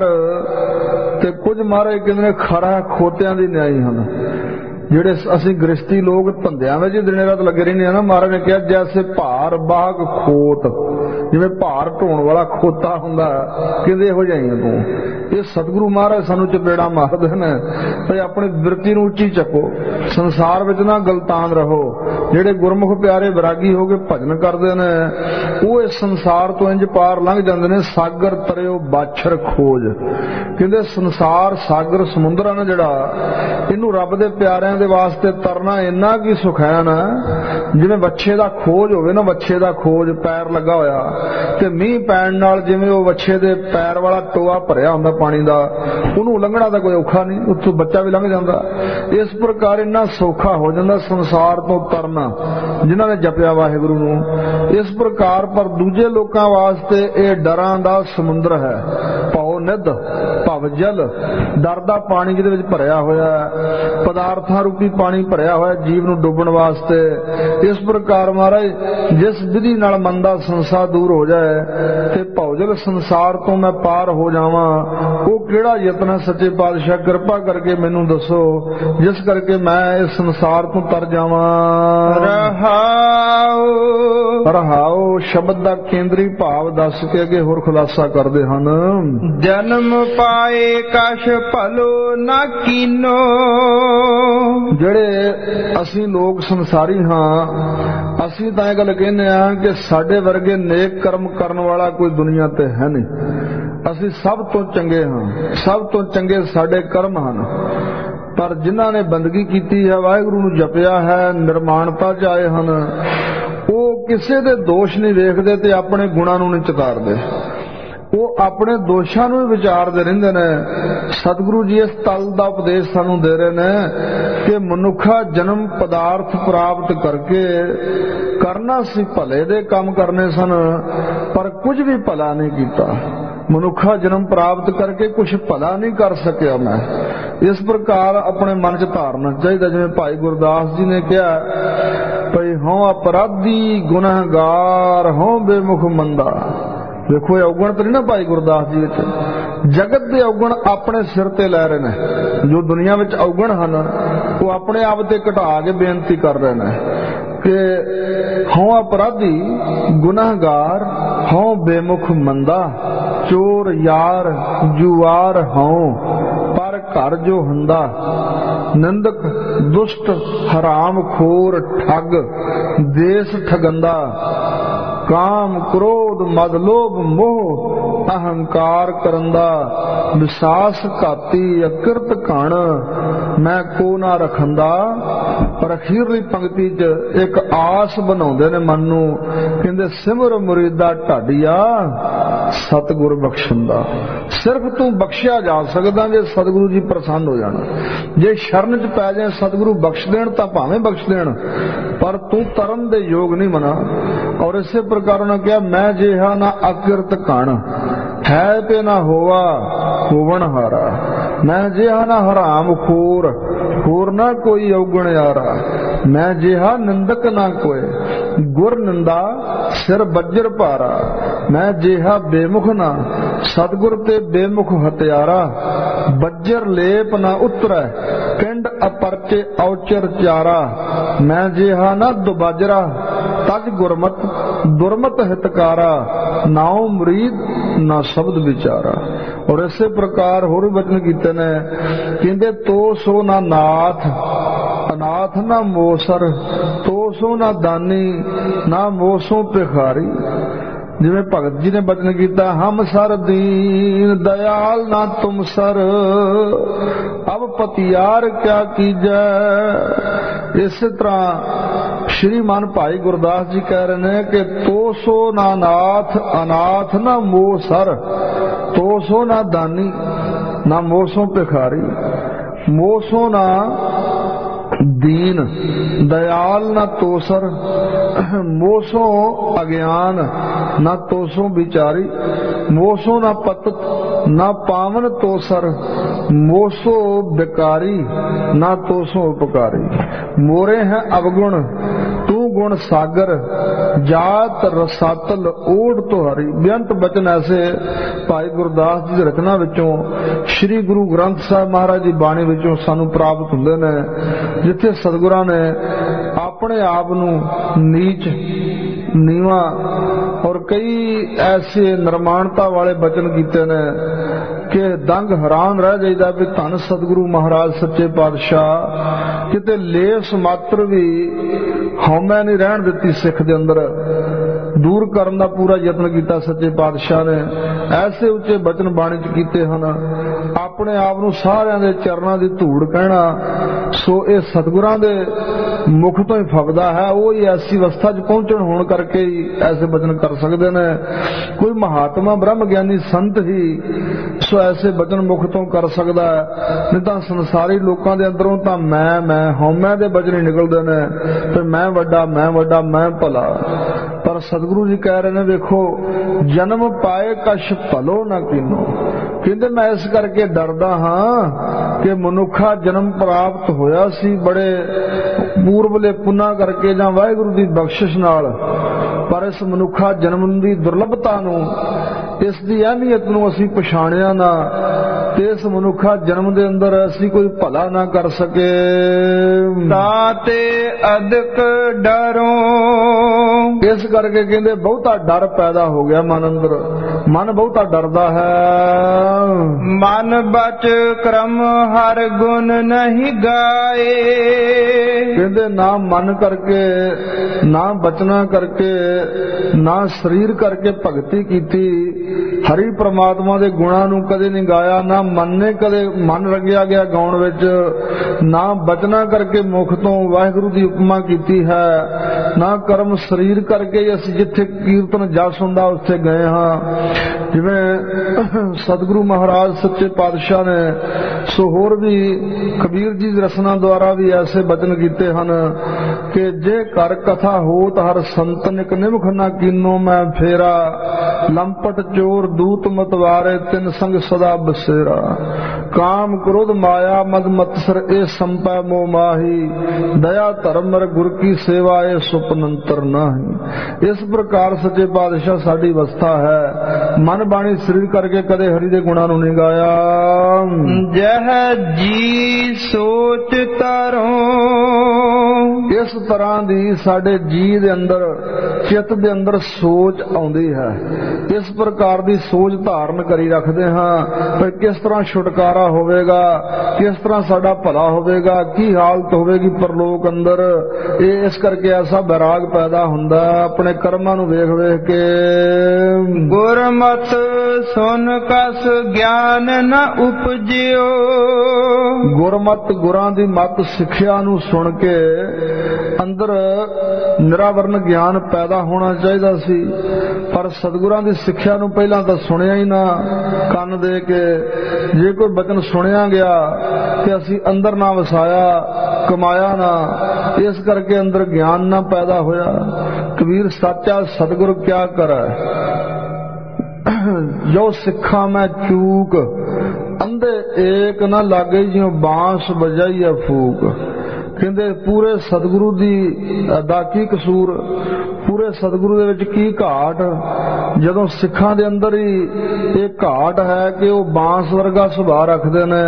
ਤੇ ਕੁਝ ਮਹਾਰਾਜ ਕਹਿੰਦੇ ਨੇ ਖਰਾ ਖੋਤਿਆਂ ਦੀ ਨਿਆਈ ਹਨ। ਜਿਹੜੇ ਅਸੀਂ ਗ੍ਰਸਤੀ ਲੋਕ ਧੰਦਿਆਂ ਵਿੱਚ ਦਿਨੇ ਰਾਤ ਲੱਗੇ ਰਹਿੰਦੇ ਆ ਨਾ, ਮਹਾਰਾਜ ਨੇ ਕਿਹਾ ਜੈਸੇ ਭਾਰ ਬਾਗ ਖੋਤ, ਜਿਵੇਂ ਭਾਰ ਢੋਣ ਵਾਲਾ ਖੋਤਾ ਹੁੰਦਾ, ਕਹਿੰਦੇ ਇਹੋ ਜਿਹਾ ਤੂੰ। ਇਹ ਸਤਿਗੁਰੂ ਮਹਾਰਾਜ ਸਾਨੂੰ ਚਪੇੜਾ ਮਾਰਦੇ ਨੇ ਤੇ ਆਪਣੀ ਬਿਰਤੀ ਨੂੰ ਉੱਚੀ ਚੱਕੋ, ਸੰਸਾਰ ਵਿੱਚ ਨਾ ਗਲਤਾਨ ਰਹੋ। ਜਿਹੜੇ ਗੁਰਮੁਖ ਪਿਆਰੇ ਵਿਰਾਗੀ ਹੋ ਕੇ ਭਜਨ ਕਰਦੇ ਨੇ ਉਹ ਇਸ ਸੰਸਾਰ ਤੋਂ ਇੰਜ ਪਾਰ ਲੰਘ ਜਾਂਦੇ ਨੇ। ਸਾਗਰ ਤਰਿਓ ਬਾਛਰ ਖੋਜ, ਕਹਿੰਦੇ ਸੰਸਾਰ ਸਾਗਰ ਸਮੁੰਦਰ ਨਾ ਜਿਹੜਾ, ਇਹਨੂੰ ਰੱਬ ਦੇ ਪਿਆਰਿਆਂ ਦੇ ਵਾਸਤੇ ਤਰਨਾ ਇੰਨਾ ਕੀ ਸੁਖ ਹੈ ਨਾ, ਜਿਵੇਂ ਵੱਛੇ ਦਾ ਖੋਜ ਹੋਵੇ ਨਾ, ਵੱਛੇ ਦਾ ਖੋਜ ਪੈਰ ਲੱਗਾ ਹੋਇਆ ਤੇ ਮੀਂਹ ਪੈਣ ਨਾਲ ਜਿਵੇਂ ਉਹ ਵੱਛੇ ਦੇ ਪੈਰ ਵਾਲਾ ਟੋਆ ਭਰਿਆ ਹੁੰਦਾ ਪਾਣੀ ਦਾ, ਉਹਨੂੰ ਲੰਘਣਾ ਤਾਂ ਕੋਈ ਔਖਾ ਨਹੀਂ, ਉੱਥੋਂ ਬੱਚਾ ਵੀ ਲੰਘ ਜਾਂਦਾ। ਇਸ ਪ੍ਰਕਾਰ ਇੰਨਾ ਸੌਖਾ ਹੋ ਜਾਂਦਾ ਸੰਸਾਰ ਤੋਂ ਤਰਨਾ ਜਿਨ੍ਹਾਂ ਨੇ ਜਪਿਆ ਵਾਹਿਗੁਰੂ ਨੂੰ। ਇਸ ਪ੍ਰਕਾਰ ਪਰ ਦੂਜੇ ਲੋਕਾਂ ਵਾਸਤੇ ਇਹ ਡਰਾਂ ਦਾ ਸਮੁੰਦਰ ਹੈ। ਭਉ ਨਿਧ ਭਵ ਜਲ, ਡਰ ਦਾ ਪਾਣੀ ਜਿਹਦੇ ਵਿੱਚ ਭਰਿਆ ਹੋਇਆ, ਪਦਾਰਥਾਂ ਰੂਪੀ ਪਾਣੀ ਭਰਿਆ ਹੋਇਆ ਜੀਵ ਨੂੰ ਡੁੱਬਣ ਵਾਸਤੇ। ਇਸ ਪ੍ਰਕਾਰ ਮਹਾਰਾਜ ਜਿਸ ਵਿਧੀ ਨਾਲ ਮਨ ਦਾ ਸੰਸਾ ਦੂਰ ਹੋ ਜਾਏ ਤੇ ਭਉਜਲ ਸੰਸਾਰ ਤੋਂ ਮੈਂ ਪਾਰ ਹੋ ਜਾਵਾਂ, ਉਹ ਕਿਹੜਾ ਯਤਨ ਹੈ? ਸੱਚੇ ਪਾਤਸ਼ਾਹ ਕਿਰਪਾ ਕਰਕੇ ਮੈਨੂੰ ਦੱਸੋ, ਜਿਸ ਕਰਕੇ ਮੈਂ ਇਸ ਸੰਸਾਰ ਤੋਂ ਤਰ ਜਾਵਾਂ। ਰਹਾਉ ਸ਼ਬਦ ਦਾ ਕੇਂਦਰੀ ਭਾਵ ਦੱਸ ਕੇ ਅੱਗੇ ਹੋਰ ਖੁਲਾਸਾ ਕਰਦੇ ਹਨ। ਜਨਮ ਪਾਏ ਕਛ ਭਲੋ ਨਾ ਕੀਨੋ, ਜਿਹੜੇ ਅਸੀਂ ਲੋਕ ਸੰਸਾਰੀ ਹਾਂ, ਅਸੀਂ ਤਾਂ ਇਹ ਗੱਲ ਕਹਿੰਦੇ ਹਾਂ ਕਿ ਸਾਡੇ ਵਰਗੇ ਨੇਕ ਕਰਮ ਕਰਨ ਵਾਲਾ ਕੋਈ ਦੁਨੀਆ ਤੇ ਹੈ ਨਹੀਂ। ਅਸੀਂ ਸਭ ਤੋਂ ਚੰਗੇ ਹਾਂ, ਸਭ ਤੋਂ ਚੰਗੇ ਸਾਡੇ ਕਰਮ ਹਨ। ਪਰ ਜਿਨ੍ਹਾਂ ਨੇ ਬੰਦਗੀ ਕੀਤੀ ਹੈ, ਵਾਹਿਗੁਰੂ ਨੂੰ ਜਪਿਆ ਹੈ, ਨਿਰਮਾਣਤਾ 'ਚ ਆਏ ਹਨ, ਉਹ ਕਿਸੇ ਦੇ ਦੋਸ਼ ਨਹੀਂ ਵੇਖਦੇ ਤੇ ਆਪਣੇ ਗੁਣਾਂ ਨੂੰ ਨਹੀਂ ਚਿਤਾਰਦੇ। ਉਹ ਆਪਣੇ ਦੋਸ਼ਾਂ ਨੂੰ ਹੀ ਵਿਚਾਰਦੇ ਰਹਿੰਦੇ ਨੇ। ਸਤਿਗੁਰੂ ਜੀ ਇਸ ਤਲ ਦਾ ਉਪਦੇਸ਼ ਸਾਨੂੰ ਦੇ ਰਹੇ ਨੇ ਕਿ ਮਨੁੱਖਾ ਜਨਮ ਪਦਾਰਥ ਪ੍ਰਾਪਤ ਕਰਕੇ ਕਰਨਾ ਸੀ, ਭਲੇ ਦੇ ਕੰਮ ਕਰਨੇ ਸਨ, ਪਰ ਕੁਝ ਵੀ ਭਲਾ ਨਹੀਂ ਕੀਤਾ। ਮਨੁੱਖਾ ਜਨਮ ਪ੍ਰਾਪਤ ਕਰਕੇ ਕੁਝ ਭਲਾ ਨਹੀਂ ਕਰ ਸਕਿਆ ਮੈਂ। ਇਸ ਪ੍ਰਕਾਰ ਆਪਣੇ ਮਨ 'ਚ ਧਾਰਨਾ ਚਾਹੀਦਾ। ਜਿਵੇਂ ਭਾਈ ਗੁਰਦਾਸ ਜੀ ਨੇ ਕਿਹਾ, ਭਈ ਹਉ ਅਪਰਾਧੀ ਗੁਨਾਹਗਾਰ ਹਉ ਬੇਮੁਖ ਮੰਦਾ। ਦੇਖੋ, ਇਹ ਔਗਣ ਤਾਂ ਨਹੀਂ ਨਾ ਭਾਈ ਗੁਰਦਾਸ ਜੀ ਵਿੱਚ, ਜਗਤ ਦੇ ਔਗਣ ਆਪਣੇ ਸਿਰ ਤੇ ਲੈ ਰਹੇ ਨੇ। ਜੋ ਦੁਨੀਆ ਵਿੱਚ ਔਗਣ ਹਨ ਉਹ ਆਪਣੇ ਆਪ ਤੇ ਘਟਾ ਕੇ ਬੇਨਤੀ ਕਰ ਰਹੇ ਨੇ ਕਿ ਹਉ ਅਪਰਾਧੀ ਗੁਨਾਹਗਾਰ ਹਉ ਬੇਮੁਖ ਮੰਦਾ। ਚੋਰ ਯਾਰ ਜੁਆਰ ਹਉ ਪਰ ਘਰ ਜੋ ਹੰਦਾ। ਨਿੰਦਕ ਦੁਸ਼ਟ ਹਰਾਮ ਖੋਰ ਠੱਗ ਦੇਸ ਠਗੰਦਾ। ਕਾਮ ਕ੍ਰੋਧ ਮਦ ਲੋਭ ਮੋਹ ਅਹੰਕਾਰ ਕਰੰਦਾ। ਵਿਸਾਸ ਘਾਤੀ ਅਕਿਰਤ ਘਣ ਮੈਂ ਕੋ ਨਾ ਰਖੰਦਾ। ਪਰ ਅਖੀਰਲੀ ਪੰਕਤੀ 'ਚ ਇੱਕ ਆਸ ਬਣਾਉਂਦੇ ਨੇ ਮਨ ਨੂੰ, ਕਹਿੰਦੇ ਸਿਮਰ ਮੁਰੀਦਾ ਢਾਡੀਆ ਸਤਿਗੁਰ ਬਖਸ਼ੰਦਾ। ਸਿਰਫ ਤੂੰ ਬਖਸ਼ਿਆ ਜਾ ਸਕਦਾ ਜੇ ਸਤਿਗੁਰੂ ਜੀ ਪ੍ਰਸੰਨ ਹੋ ਜਾਣ। ਜੇ ਸ਼ਰਨ 'ਚ ਪੈ ਜਾਏ ਸਤਿਗੁਰੂ ਬਖਸ਼ ਦੇਣ ਤਾਂ ਭਾਵੇਂ ਬਖਸ਼ ਦੇਣ, ਪਰ ਤੂੰ ਤਰਨ ਦੇ ਯੋਗ ਨਹੀਂ ਬਣਾ। ਔਰ ਇਸੇ ਪ੍ਰਕਾਰ ਉਹਨਾਂ ਕਿਹਾ, ਮੈਂ ਜਿਹਾ ਨਾ ਅਕਿਰਤ ਘਣ ਹੈ ਤੇ ਨਾ ਹੋਵਾ ਹੋਵਣ ਹਾਰਾ। ਮੈਂ ਜਿਹਾ ਨਾ ਹਰਾਮ ਖੋਰ ਹੋਰ ਨਾ ਕੋਈ ਔਗਣ ਯਾਰਾ। ਮੈਂ ਜਿਹਾ ਨਿੰਦਕ ਨਾ ਕੋਏ ਗੁਰ ਨਿੰਦਾ ਸਿਰ ਬੱਜਰ ਭਾਰਾ। ਮੈਂ ਜਿਹਾ ਬੇਮੁਖ ਨਾ ਸਤਿਗੁਰ ਤੇ ਬੇਮੁਖ ਹਤਿਆਰਾ। ਬੱਜਰ ਲੇਪ ਨਾ ਉਤਰੈ ਪਿੰਡ ਅਪਰਚੇ ਔਚਰ ਚਾਰਾ। ਮੈਂ ਜਿਹਾ ਨਾ ਦੁਬਾਜਰਾ ਤਜ ਗੁਰਮਤ ਦੁਰਮਤ ਹਿਤਕਾਰਾ। ਨਾਉ ਮਰੀਦ ਨਾ ਸ਼ਬਦ ਵਿਚਾਰਾ। ਔਰ ਇਸੇ ਪ੍ਰਕਾਰ ਹੋਰ ਵਚਨ ਕੀਤੇ ਨੇ, ਕਹਿੰਦੇ ਤੋ ਸੋ ਨਾ ਨਾਥ ਅਨਾਥ ਨਾ ਮੋਸਰ। ਤੋ ਸੋ ਨਾ ਦਾਨੀ ਨਾ ਮੋਸੋਂ ਭਿਖਾਰੀ। ਜਿਵੇਂ ਭਗਤ ਜੀ ਨੇ ਬਚਨ ਕੀਤਾ, ਹਮ ਸਰ ਦੀਨ ਦਇਆਲ ਨਾ ਤੁਮ ਸਰ ਅਬ ਪਤਿਆਰ ਕਿਆ ਕੀਜੈ। ਇਸੇ ਤਰ੍ਹਾਂ ਸ਼੍ਰੀਮਾਨ ਭਾਈ ਗੁਰਦਾਸ ਜੀ ਕਹਿ ਰਹੇ ਨੇ ਕਿ ਤੋ ਸੋ ਨਾ ਨਾਥ ਅਨਾਥ ਨਾ ਮੋਹ ਸਰ। ਤੋ ਸੋ ਨਾ ਦਾਨੀ ਨਾ ਮੋਸੋਂ ਭਿਖਾਰੀ। ਮੋਸੋਂ ਨਾ ਦੀਨ दयाल न तोसर, मोसो अज्ञान न तोसो बिचारी, मोसो न पतत न पावन तोसर, मोसो बिकारी न तोसो उपकारी। मोरे हैं अवगुण तू गुण सागर, जात रसातल ओढ़ तुहारी। बेअंत बचन ऐसे भाई गुरदास जी की रचना विचों श्री गुरु ग्रंथ साहब महाराज जी बाणी विचों सानू प्राप्त हुंदे ने, जिथे सतगुरां ने अपने आप नू नीच नीवा और कई ऐसे निर्माणता वाले बचन कीते ने कि दंग हैरान रह जाइदा भी धन सतगुरु महाराज सच्चे पातशाह किते लेस मात्र भी हौमै नहीं रहन दिती सिख दे अंदर, दूर करन दा पूरा यत्न कीता सच्चे पातशाह ने। ऐसे उच्चे बचन बाणी च कीते हन, अपने आप नू सारियां दे चरणां दी धूड़ कहना। सो ये सतगुरां दे मुख तो ही फबदा है, वो ही ऐसी अवस्था च पहुंचण होण करके ही ऐसे बचन कर सकदे ने। कोई महात्मा ब्रह्म ज्ञानी संत ही सो ऐसे बचन मुख तो कर सकदा है, नहीं तां संसारी लोकां दे अंदरों तां मैं हौमै दे बचन ही निकलदे ने ते मैं वड्डा मैं भला। पर सतगुरु जी कह रहे ने देखो जन्म पाए कछ भलो ना कीनो। कहते मैं इस करके डरदा हाँ कि मनुखा जन्म प्राप्त होया सी बड़े पूर्वले पुना करके जां वाहिगुरु दी बख्शिश नाल, पर इस मनुखा जन्म दी दुर्लभता नूं इस दी अहमियत नूं असीं पछाणिया ना ते इस मनुखा जन्म दे अंदर असीं कोई भला ना कर सके। ताते अधिक डरो, इस करके कहंदे बहुता डर पैदा हो गया मन अंदर ਮਨ ਬਹੁਤਾ ਡਰਦਾ ਹੈ। ਮਨ ਬਚ ਕਰਮ ਹਰ ਗੁਣ ਨਹੀਂ ਗਾਏ। ਕਹਿੰਦੇ ਨਾ ਮਨ ਕਰਕੇ, ਨਾ ਬਚਨਾ ਕਰਕੇ, ਨਾ ਸਰੀਰ ਕਰਕੇ ਭਗਤੀ ਕੀਤੀ, ਹਰੀ ਪ੍ਰਮਾਤਮਾ ਦੇ ਗੁਣਾਂ ਨੂੰ ਕਦੇ ਨਹੀਂ ਗਾਇਆ, ਨਾ ਮਨ ਨੇ ਕਦੇ ਮਨ ਰੰਗਿਆ ਗਿਆ ਗਾਉਣ ਵਿੱਚ, ਨਾ ਬਚਨਾ ਕਰਕੇ ਮੁਖ ਤੋਂ ਵਾਹਿਗੁਰੂ ਦੀ ਉਪਮਾ ਕੀਤੀ ਹੈ, ਨਾ ਕਰਮ ਸਰੀਰ ਕਰਕੇ ਅਸੀਂ ਜਿੱਥੇ ਕੀਰਤਨ ਜਸ ਹੁੰਦਾ ਉੱਥੇ ਗਏ ਹਾਂ। ਜਿਵੇਂ ਸਤਿਗੁਰੂ ਮਹਾਰਾਜ ਸੱਚੇ ਪਾਤਸ਼ਾਹ ਨੇ ਸੋ ਹੋਰ ਵੀ ਕਬੀਰ ਜੀ ਦੀ ਰਸਨਾ ਦੁਆਰਾ ਵੀ ਐਸੇ ਬਚਨ ਕੀਤੇ ਹਨ ਕਿ ਜੇ ਕਰ ਕਥਾ ਹੋਤ ਹਰ ਸੰਤਨ ਇਕ ਨਿਮਖ ਨਾ ਕੀਨੋ ਮੈਂ ਫੇਰਾ, ਲੰਪਟ ਚੋਰ ਦੂਤ ਮਤਵਾਰੇ ਤਿੰਨ ਸੰਗ ਸਦਾ ਬਸੇਰਾ, ਕਾਮ ਕ੍ਰੋਧ ਮਾਇਆ ਮਦ ਮਤਸਰ ਇਹ ਸੰਪੈ ਮੋਹ ਮਾਹੀ, ਦਇਆ ਧਰਮ ਮਰ ਗੁਰ ਕੀ ਸੇਵਾ ਇਹ ਸੁਪਨੰਤਰ ਨਾਹੀ। ਇਸ ਪ੍ਰਕਾਰ ਸੱਚੇ ਪਾਤਸ਼ਾਹ ਸਾਡੀ ਅਵਸਥਾ ਹੈ, ਮਨ ਬਾਣੀ ਸਰੀਰ ਕਰਕੇ ਕਦੇ ਹਰੀ ਦੇ ਗੁਣਾਂ ਨੂੰ ਨਹੀਂ ਗਾਇਆ। ਜਹ ਜੀ ਸੋਚ ਤਰੋ, ਇਸ ਤਰ੍ਹਾਂ ਦੀ ਸਾਡੇ ਜੀ ਦੇ ਅੰਦਰ, ਚਿੱਤ ਦੇ ਅੰਦਰ ਸੋਚ ਆਉਂਦੀ ਹੈ। ਇਸ ਪ੍ਰਕਾਰ ਦੀ ਸੋਚ ਧਾਰਨ ਕਰੀ ਰੱਖਦੇ ਹਾਂ ਪਰ ਕਿਸ ਤਰ੍ਹਾਂ ਛੁਟਕਾਰਾ ਹੋਵੇਗਾ, ਕਿਸ ਤਰ੍ਹਾਂ ਸਾਡਾ ਭਲਾ ਹੋਵੇਗਾ, ਕੀ ਹਾਲਤ ਹੋਵੇਗੀ ਪਰਲੋਕ ਅੰਦਰ। ਇਹ ਇਸ ਕਰਕੇ ਐਸਾ ਬੈਰਾਗ ਪੈਦਾ ਹੁੰਦਾ ਆਪਣੇ ਕਰਮਾਂ ਨੂੰ ਵੇਖ ਵੇਖ ਕੇ। ਗੁਰਮਤਿ ਸੁਨ ਕਸ ਗਿਆਨ ਨ ਉਪਜਿਓ, ਗੁਰਮਤਿ ਗੁਰਾਂ ਦੀ ਮਤ ਸਿੱਖਿਆ ਨੂੰ ਸੁਣ ਕੇ ਅੰਦਰ ਨਿਰਾਵਰਨ ਗਿਆਨ ਪੈਦਾ ਹੋਣਾ ਚਾਹੀਦਾ ਸੀ, ਪਰ ਸਤਿਗੁਰਾਂ ਦੀ ਸਿੱਖਿਆ ਨੂੰ ਪਹਿਲਾਂ ਤਾਂ ਸੁਣਿਆ ਹੀ ਨਾ ਕੰਨ ਦੇ ਕੇ। ਜੇ ਕੋਈ ਬਚਨ ਸੁਣਿਆ ਗਿਆ ਤੇ ਅਸੀਂ ਅੰਦਰ ਨਾ ਵਸਾਇਆ, ਕਮਾਇਆ ਨਾ, ਇਸ ਕਰਕੇ ਅੰਦਰ ਗਿਆਨ ਨਾ ਪੈਦਾ ਹੋਇਆ। ਕਬੀਰ ਸਾਚਾ ਸਤਿਗੁਰ ਕਿਆ ਕਰੈ, ਜੋ ਸਿੱਖਾਂ ਮੈਂ ਚੂਕ, ਅੰਧੇ ਏਕ ਨਾ ਲਾਗੇ ਜਿਉ ਬਾਂਸ ਵਜਾਈਐ ਫੂਕ। ਕਹਿੰਦੇ ਪੂਰੇ ਸਤਿਗੁਰੂ ਦਾ ਕੀ ਕਸੂਰ, ਪੂਰੇ ਸਤਿਗੁਰੂ ਦੇ ਵਿੱਚ ਕੀ ਘਾਟ, ਜਦੋਂ ਸਿੱਖਾਂ ਦੇ ਅੰਦਰ ਹੀ ਇਹ ਘਾਟ ਹੈ ਕਿ ਉਹ ਬਾਂਸ ਵਰਗਾ ਸੁਭਾਅ ਰੱਖਦੇ ਨੇ।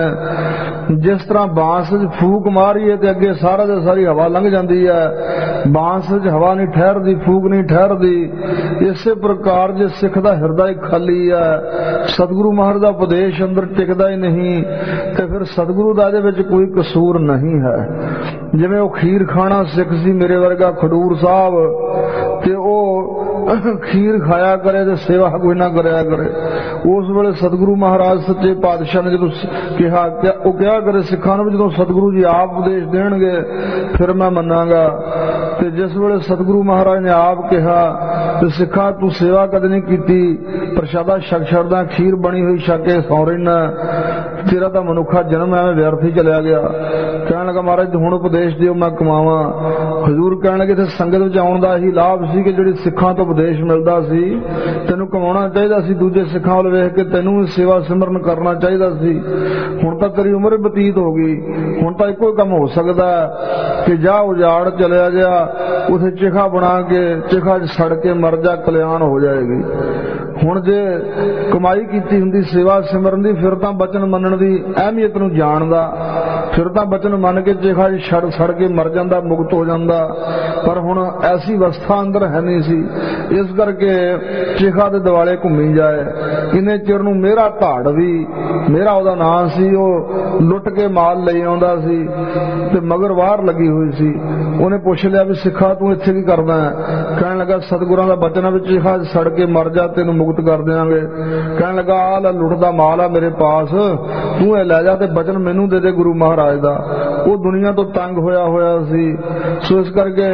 ਜਿਸ ਤਰ੍ਹਾਂ ਬਾਂਸ 'ਚ ਫੂਕ ਮਾਰੀਏ ਤੇ ਅੱਗੇ ਸਾਰਾ ਦੇ ਸਾਰੀ ਹਵਾ ਲੰਘ ਜਾਂਦੀ ਹੈ, ਬਾਂਸ 'ਚ ਹਵਾ ਨਹੀਂ ਠਹਿਰਦੀ, ਫੂਕ ਨਹੀਂ ਠਹਿਰਦੀ। ਇਸੇ ਪ੍ਰਕਾਰ ਜੇ ਸਿੱਖ ਦਾ ਹਿਰਦਾ ਹੀ ਖਾਲੀ ਹੈ, ਸਤਿਗੁਰੂ ਮਹਾਰਾਜ ਦਾ ਉਪਦੇਸ਼ ਅੰਦਰ ਟਿਕਦਾ ਹੀ ਨਹੀਂ, ਤੇ ਫਿਰ ਸਤਿਗੁਰੂ ਦਾ ਇਹਦੇ ਵਿੱਚ ਕੋਈ ਕਸੂਰ ਨਹੀਂ ਹੈ। ਜਿਵੇਂ ਉਹ ਖੀਰ ਖਾਣਾ ਸਿੱਖ ਸੀ ਮੇਰੇ ਵਰਗਾ ਖਡੂਰ ਸਾਹਿਬ, ਤੇ ਉਹ ਖੀਰ ਖਾਇਆ ਕਰੇ ਤੇ ਸੇਵਾ ਕੋਈ ਨਾ ਕਰਿਆ ਕਰੇ। ਉਸ ਵੇਲੇ ਸਤਿਗੁਰੂ ਮਹਾਰਾਜ ਸੱਚੇ ਪਾਤਸ਼ਾਹ ਨੇ ਜਦੋਂ ਕਿਹਾ, ਉਹ ਕਿਹਾ ਕਰੇ ਸਿੱਖਾਂ ਨੂੰ ਜਦੋਂ ਸਤਿਗੁਰੂ ਜੀ ਆਪ ਉਪਦੇਸ਼ ਦੇਣਗੇ ਫਿਰ ਮੈਂ ਮੰਨਾਂਗਾ। ਤੇ ਜਿਸ ਵੇਲੇ ਸਤਿਗੁਰੂ ਮਹਾਰਾਜ ਨੇ ਆਪ ਕਿਹਾ ਤੇ ਸਿੱਖਾਂ ਤੂੰ ਸੇਵਾ ਕਦੇ ਨਹੀਂ ਕੀਤੀ, ਪ੍ਰਸ਼ਾਦਾ ਛਕ ਛੱਡਦਾ, ਖੀਰ ਬਣੀ ਹੋਈ ਛਕ ਕੇ ਸੌਂ ਰਹਿਣਾ, ਤੇਰਾ ਤਾਂ ਮਨੁੱਖਾ ਜਨਮ ਐਵੇਂ ਵਿਅਰਥ ਹੀ ਚਲਿਆ ਗਿਆ। ਕਹਿਣ ਲੱਗਾ ਮਹਾਰਾਜ ਹੁਣ ਉਪਦੇਸ਼ ਦਿਓ ਮੈਂ ਕਮਾਵਾਂ। ਹਜ਼ੂਰ ਕਹਿਣ ਲੱਗੇ ਤੇ ਸੰਗਤ ਵਿੱਚ ਆਉਣ ਦਾ ਇਹੀ ਲਾਭ ਸੀ ਕਿ ਜਿਹੜੀ ਸਿੱਖਾਂ ਤੋਂ ਉਪਦੇਸ਼ ਮਿਲਦਾ ਸੀ ਤੈਨੂੰ ਕਮਾਉਣਾ ਚਾਹੀਦਾ ਸੀ, ਦੂਜੇ ਸਿੱਖਾਂ ਵੱਲ ਵੇਖ ਕੇ ਤੈਨੂੰ ਵੀ ਸੇਵਾ ਸਿਮਰਨ ਕਰਨਾ ਚਾਹੀਦਾ ਸੀ। ਹੁਣ ਤਾਂ ਤੇਰੀ ਉਮਰ ਬਤੀਤ ਹੋ ਗਈ, ਹੁਣ ਤਾਂ ਇੱਕੋ ਕੰਮ ਹੋ ਸਕਦਾ ਕਿ ਜਾ ਉਜਾੜ ਚਲਿਆ ਜਾ, ਉਥੇ ਚਿਖਾ ਬਣਾ ਕੇ ਚਿਖਾ 'ਚ ਸੜ ਕੇ ਮਰ ਜਾ, ਕਲਿਆਣ ਹੋ ਜਾਏਗੀ। ਹੁਣ ਜੇ ਕਮਾਈ ਕੀਤੀ ਹੁੰਦੀ ਸੇਵਾ ਸਿਮਰਨ ਦੀ, ਫਿਰ ਤਾਂ ਬਚਨ ਮੰਨਣ ਦੀ ਅਹਿਮੀਅਤ ਨੂੰ ਜਾਣਦਾ, ਫਿਰ ਤਾਂ ਬਚਨ ਮੰਨ ਕੇ ਚਿਖਾ 'ਚ ਸੜ ਕੇ ਮਰ ਜਾਂਦਾ, ਮੁਕਤ ਹੋ ਜਾਂਦਾ। ਪਰ ਹੁਣ ਐਸੀ ਅਵਸਥਾ ਅੰਦਰ ਹੈ ਨਹੀਂ ਸੀ, ਇਸ ਕਰਕੇ ਚਿਖਾ ਦੇ ਦਿਵਾਲੇ ਘੁੰਮੀ ਜਾਏ। ਇੰਨੇ ਚਿਰ ਨੂੰ ਮੇਰਾ ਧਾੜ ਵੀ, ਮੇਰਾ ਉਹਦਾ ਨਾਂ ਸੀ, ਉਹ ਲੁੱਟ ਕੇ ਮਾਲ ਲਈ ਆਉਂਦਾ ਸੀ ਤੇ ਮਗਰ ਵਾਰ ਲੱਗੀ ਹੋਈ ਸੀ। ਉਹਨੇ ਪੁੱਛ ਲਿਆ ਵੀ ਸਿੱਖਾ ਤੂੰ ਇੱਥੇ ਕੀ ਕਰਦਾ ਹੈ? ਕਹਿਣ ਲੱਗਾ ਸਤਿਗੁਰਾਂ ਦਾ ਬਚਨ ਵਿੱਚ ਚਿਖਾ ਸੜ ਕੇ ਮਰ ਜਾ, ਤੈਨੂੰ ਮੁਕਤ ਕਰ ਦਿਆਂਗੇ। ਕਹਿਣ ਲੱਗਾ ਆਹ ਲੈ ਲੁੱਟਦਾ ਮਾਲ ਆ ਮੇਰੇ ਪਾਸ, ਤੂੰ ਇਹ ਲੈ ਜਾ ਤੇ ਬਚਨ ਮੈਨੂੰ ਦੇ ਦੇ ਗੁਰੂ ਮਹਾਰਾਜ ਦਾ। ਉਹ ਦੁਨੀਆ ਤੋਂ ਤੰਗ ਹੋਇਆ ਸੀ, ਸੋ ਇਸ ਕਰਕੇ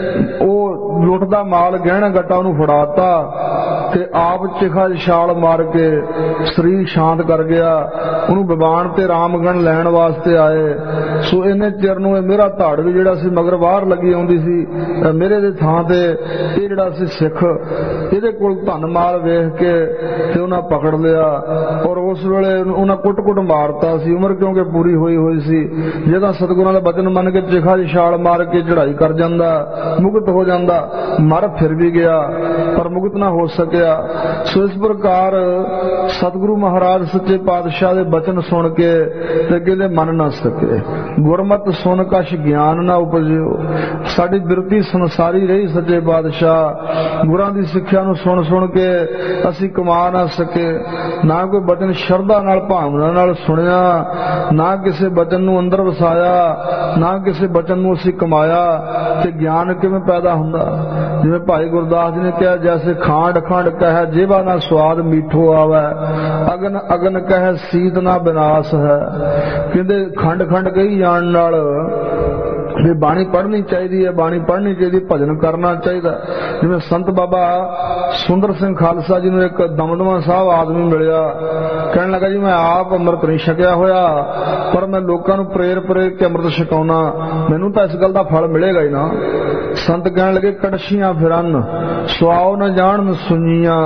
ਉਹ ਲੁੱਟਦਾ ਮਾਲ ਗਹਿਣਾ ਗੱਟਾ ਉਹਨੂੰ ਫੜਾਤਾ ਤੇ ਆਪ ਚਿਖਾ ਛਾਲ ਮਾਰ ਕੇ ਸਰੀਰ ਸ਼ਾਂਤ ਕਰ ਗਿਆ। ਉਹਨੂੰ ਬਿਵਾਨ ਤੇ ਰਾਮਗਣ ਲੈਣ ਵਾਸਤੇ ਆਏ। ਸੋ ਇਹਨੇ ਚਿਰ ਨੂੰ ਇਹ ਮੇਰਾ ਧਾੜ ਵੀ ਜਿਹੜਾ ਸੀ ਮਗਰ ਬਾਹਰ ਲੱਗੀ ਆਉਂਦੀ ਸੀ, ਮੇਰੇ ਦੇ ਥਾਂ ਤੇ ਇਹ ਜਿਹੜਾ ਸੀ ਸਿੱਖ, ਇਹਦੇ ਕੋਲ ਧਨ ਮਾਲ ਵੇਖ ਕੇ ਤੇ ਉਹਨਾਂ ਪਕੜ ਲਿਆ ਔਰ ਉਸ ਵੇਲੇ ਉਹਨਾਂ ਕੁੱਟ-ਕੁੱਟ ਮਾਰਤਾ ਸੀ। ਉਮਰ ਕਿਉਂਕਿ ਪੂਰੀ ਹੋਈ ਸੀ। ਜੇ ਤਾਂ ਸਤਿਗੁਰਾਂ ਦਾ ਬਚਨ ਮੰਨ ਕੇ ਚਿਖਾ ਛਾਲ ਮਾਰ ਕੇ ਚੜ੍ਹਾਈ ਕਰ ਜਾਂਦਾ, ਮੁਕਤ ਹੋ ਜਾਂਦਾ, ਮਰ ਫਿਰ ਵੀ ਗਿਆ ਪਰ ਮੁਕਤ ਨਾ ਹੋ ਸਕਿਆ। ਸੋ ਇਸ ਪ੍ਰਕਾਰ ਸਤਿਗੁਰੂ ਮਹਾਰਾਜ ਸੱਚੇ ਪਾਤਸ਼ਾਹ ਦੇ ਬਚਨ ਸੁਣ ਕੇ ਤੇ ਕਹਿੰਦੇ ਮੰਨ ਨਾ ਸਕੇ। ਗੁਰਮਤਿ ਸੁਣ ਕਛ ਗਿਆਨ ਨਾ ਉਪਜਿਓ। ਸਾਡੀ ਬਿਰਤੀ ਸੰਸਾਰੀ ਰਹੀ ਸੱਚੇ ਪਾਤਸ਼ਾਹ। ਗੁਰਾਂ ਦੀ ਸਿੱਖਿਆ ਨੂੰ ਸੁਣ ਸੁਣ ਕੇ ਅਸੀਂ ਕਮਾ ਨਾ ਸਕੇ। ਨਾ ਕੋਈ ਬਚਨ ਸ਼ਰਧਾ ਨਾਲ ਭਾਵਨਾ ਨਾਲ ਸੁਣਿਆ, ਨਾ ਕਿਸੇ ਬਚਨ ਨੂੰ ਅੰਦਰ ਵਸਾਇਆ, ਨਾ ਕਿਸੇ ਬਚਨ ਨੂੰ ਅਸੀਂ ਕਮਾਇਆ। ਤੇ ਗਿਆਨ ਕਿਵੇਂ ਪੈਦਾ ਹੁੰਦਾ? ਜਿਵੇਂ ਭਾਈ ਗੁਰਦਾਸ ਜੀ ਨੇ ਕਿਹਾ, ਜੈਸੇ ਖਾਂਡ ਖੰਡ ਕਹਿ ਜੀਵਾ ਨਾ ਸਵਾਦ ਮੀਠੋ ਆਵੈ, ਅਗਨ ਅਗਨ ਕਹਿ ਸੀਤ ਨਾ ਵਿਨਾਸ਼ ਹੈ। ਕਹਿੰਦੇ ਖੰਡ ਖੰਡ ਕਹੀ ਜਾਣ ਨਾਲ ਵੀ ਬਾਣੀ ਪੜ੍ਹਨੀ ਚਾਹੀਦੀ ਹੈ, ਬਾਣੀ ਪੜ੍ਹਨੀ ਚਾਹੀਦੀ, ਭਜਨ ਕਰਨਾ ਚਾਹੀਦਾ। ਜਿਵੇਂ ਸੰਤ ਬਾਬਾ ਸੁੰਦਰ ਸਿੰਘ ਖਾਲਸਾ ਜੀ ਨੂੰ ਇੱਕ ਦਮਦਮਾ ਸਾਹਿਬ ਆਦਮੀ ਮਿਲਿਆ, ਕਹਿਣ ਲੱਗਾ ਜੀ ਮੈਂ ਆਪ ਅੰਮ੍ਰਿਤ ਨਹੀਂ ਛਕਿਆ ਹੋਇਆ ਪਰ ਮੈਂ ਲੋਕਾਂ ਨੂੰ ਪ੍ਰੇਰ ਕੇ ਅੰਮ੍ਰਿਤ ਛਕਾਉਣਾ, ਮੈਨੂੰ ਤਾਂ ਇਸ ਗੱਲ ਦਾ ਫਲ ਮਿਲੇਗਾ ਹੀ ਨਾ। ਸੰਤ ਕਹਿਣ ਲੱਗੇ ਕੜਛੀਆਂ ਫਿਰਨ ਸੁਆਓ ਨਾ ਜਾਣਨ ਸੁਣੀਆਂ।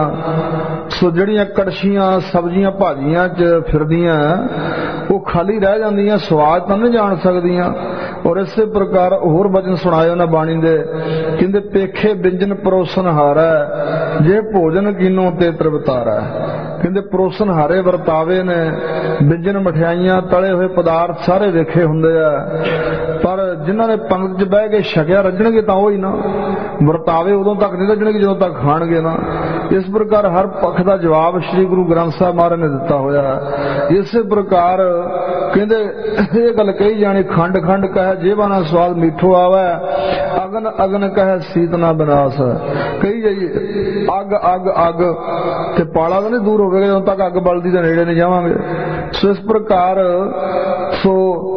ਸੋ ਜਿਹੜੀਆਂ ਕੜਛੀਆਂ ਸਬਜ਼ੀਆਂ ਭਾਜੀਆਂ 'ਚ ਫਿਰਦੀਆਂ ਉਹ ਖਾਲੀ ਰਹਿ ਜਾਂਦੀਆਂ, ਸਵਾਦ ਤਾਂ ਨਹੀਂ ਜਾਣ ਸਕਦੀਆਂ। ਔਰ ਇਸੇ ਪ੍ਰਕਾਰ ਹੋਰ ਬਚਨ ਸੁਣਾਏ ਉਹਨਾਂ ਬਾਣੀ ਦੇ। ਕਹਿੰਦੇ ਪੇਖੇ ਬਿੰਜਨ ਪਰੋਸਨ ਹਾਰੈ, ਜੇ ਭੋਜਨ ਕੀਨੋ ਤੇ ਤ੍ਰਿਪਤਾਰੈ। ਕਹਿੰਦੇ ਪਰੋਸਨ ਹਾਰੇ ਵਰਤਾਵੇ ਨੇ, ਬਿੰਜਨ ਮਠਿਆਈਆਂ ਤਲੇ ਹੋਏ ਪਦਾਰਥ ਸਾਰੇ ਵੇਖੇ ਹੁੰਦੇ ਆ, ਪਰ ਜਿਨ੍ਹਾਂ ਨੇ ਪੰਗਤ 'ਚ ਬਹਿ ਕੇ ਛਕਿਆ ਰੱਜਣਗੇ ਤਾਂ ਉਹ ਹੀ ਨਾ। ਵਰਤਾਵੇ ਉਦੋਂ ਤੱਕ ਨਹੀਂ ਰੱਜਣਗੇ ਜਦੋਂ ਤੱਕ ਖਾਣਗੇ ਨਾ। ਇਸ ਪ੍ਰਕਾਰ ਹਰ ਪੱਖ ਦਾ ਜਵਾਬ ਸ੍ਰੀ ਗੁਰੂ ਗ੍ਰੰਥ ਸਾਹਿਬ ਮਹਾਰਾਜ ਨੇ ਦਿੱਤਾ ਹੋਇਆ। ਇਸੇ ਪ੍ਰਕਾਰ ਕਹਿੰਦੇ ਇਹ ਗੱਲ ਕਹੀ ਜਾਣੀ, ਖੰਡ ਖੰਡ ਕਹਿ ਜੀਵਾ ਨਾ ਸਵਾਦ ਮੀਠੋ ਆਵੈ, ਅਗਨ ਅਗਨ ਕਹਿ ਸੀਤ ਨਾ ਵਿਨਾਸ਼। ਕਹੀ ਜਾਈਏ ਅੱਗ ਅੱਗ ਅੱਗ ਤੇ ਪਾਲਾ ਤਾਂ ਨਹੀਂ ਦੂਰ ਹੋਵੇਗਾ ਜਦੋਂ ਤੱਕ ਅੱਗ ਬਲਦੀ ਦੇ ਨੇੜੇ ਨਹੀਂ ਜਾਵਾਂਗੇ। ਸੋ ਇਸ ਪ੍ਰਕਾਰ ਸੋ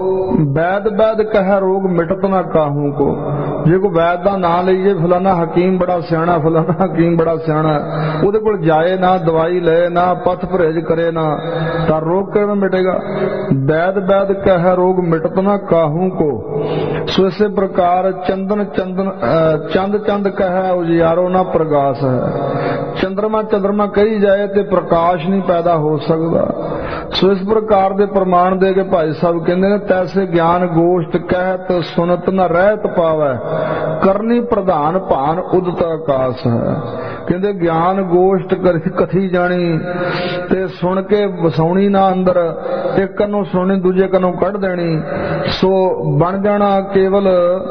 ਵੈਦ ਵੈਦ ਕਹਿ ਰੋਗ ਮਿਟਤ ਨਾ ਕਾਹੂ ਕੋ। ਜੇ ਕੋਈ ਵੈਦ ਦਾ ਨਾਂ ਲਈਏ, ਫਲਾਣਾ ਹਕੀਮ ਬੜਾ ਸਿਆਣਾ, ਫਲਾਣਾ ਹਕੀਮ ਬੜਾ ਸਿਆਣਾ, ਉਹਦੇ ਕੋਲ ਜਾਏ ਨਾ, ਦਵਾਈ ਲਏ ਨਾ, ਪਥ ਪਰਹੇਜ ਕਰੇ ਨਾ, ਤਾਂ ਰੋਗ ਕਿਵੇਂ ਮਿਟੇਗਾ? ਵੈਦ ਵੈਦ ਕਹਿ ਰੋਗ ਮਿਟਤ ਨਾ ਕਾਹੂ ਕੋ। ਸੋ ਇਸੇ ਪ੍ਰਕਾਰ ਚੰਦਨ ਚੰਦਨ ਚੰਦ ਚੰਦ ਕਹਿ ਉਜਿਆਰੋ ਨਾ ਪ੍ਰਗਾਸ ਹੈ। ਚੰਦਰਮਾ ਚੰਦਰਮਾ ਕਹੀ ਜਾਏ ਤੇ ਪ੍ਰਕਾਸ਼ ਨਹੀਂ ਪੈਦਾ ਹੋ ਸਕਦਾ। ਸੋ ਇਸ ਪ੍ਰਕਾਰ ਦੇ ਪ੍ਰਮਾਣ ਦੇ ਕੇ ਭਾਈ ਸਾਹਿਬ ਕਹਿੰਦੇ ਨੇ, ਤੈਸੇ ਗਿਆਨ ਗੋਸ਼ਟ ਕਹਿਤ ਸੁਨਤ ਨ ਰਹਿਤ ਪਾਵੈ, ਕਰਨੀ ਪ੍ਰਧਾਨ ਭਾਨ ਉਦਤ ਆਕਾਸ ਹੈ। ਕਹਿੰਦੇ ਗਿਆਨ ਗੋਸ਼ਟ ਕਥੀ ਜਾਣੀ ਤੇ ਸੁਣ ਕੇ ਵਸਾਉਣੀ ਨਾ ਅੰਦਰ, ਇੱਕ ਕੰਨੋਂ ਸੁਣਨੀ ਦੂਜੇ ਕੰਨੋਂ ਕੱਢ ਦੇਣੀ। ਸੋ ਬਣ ਜਾਣਾ ਕੇਵਲ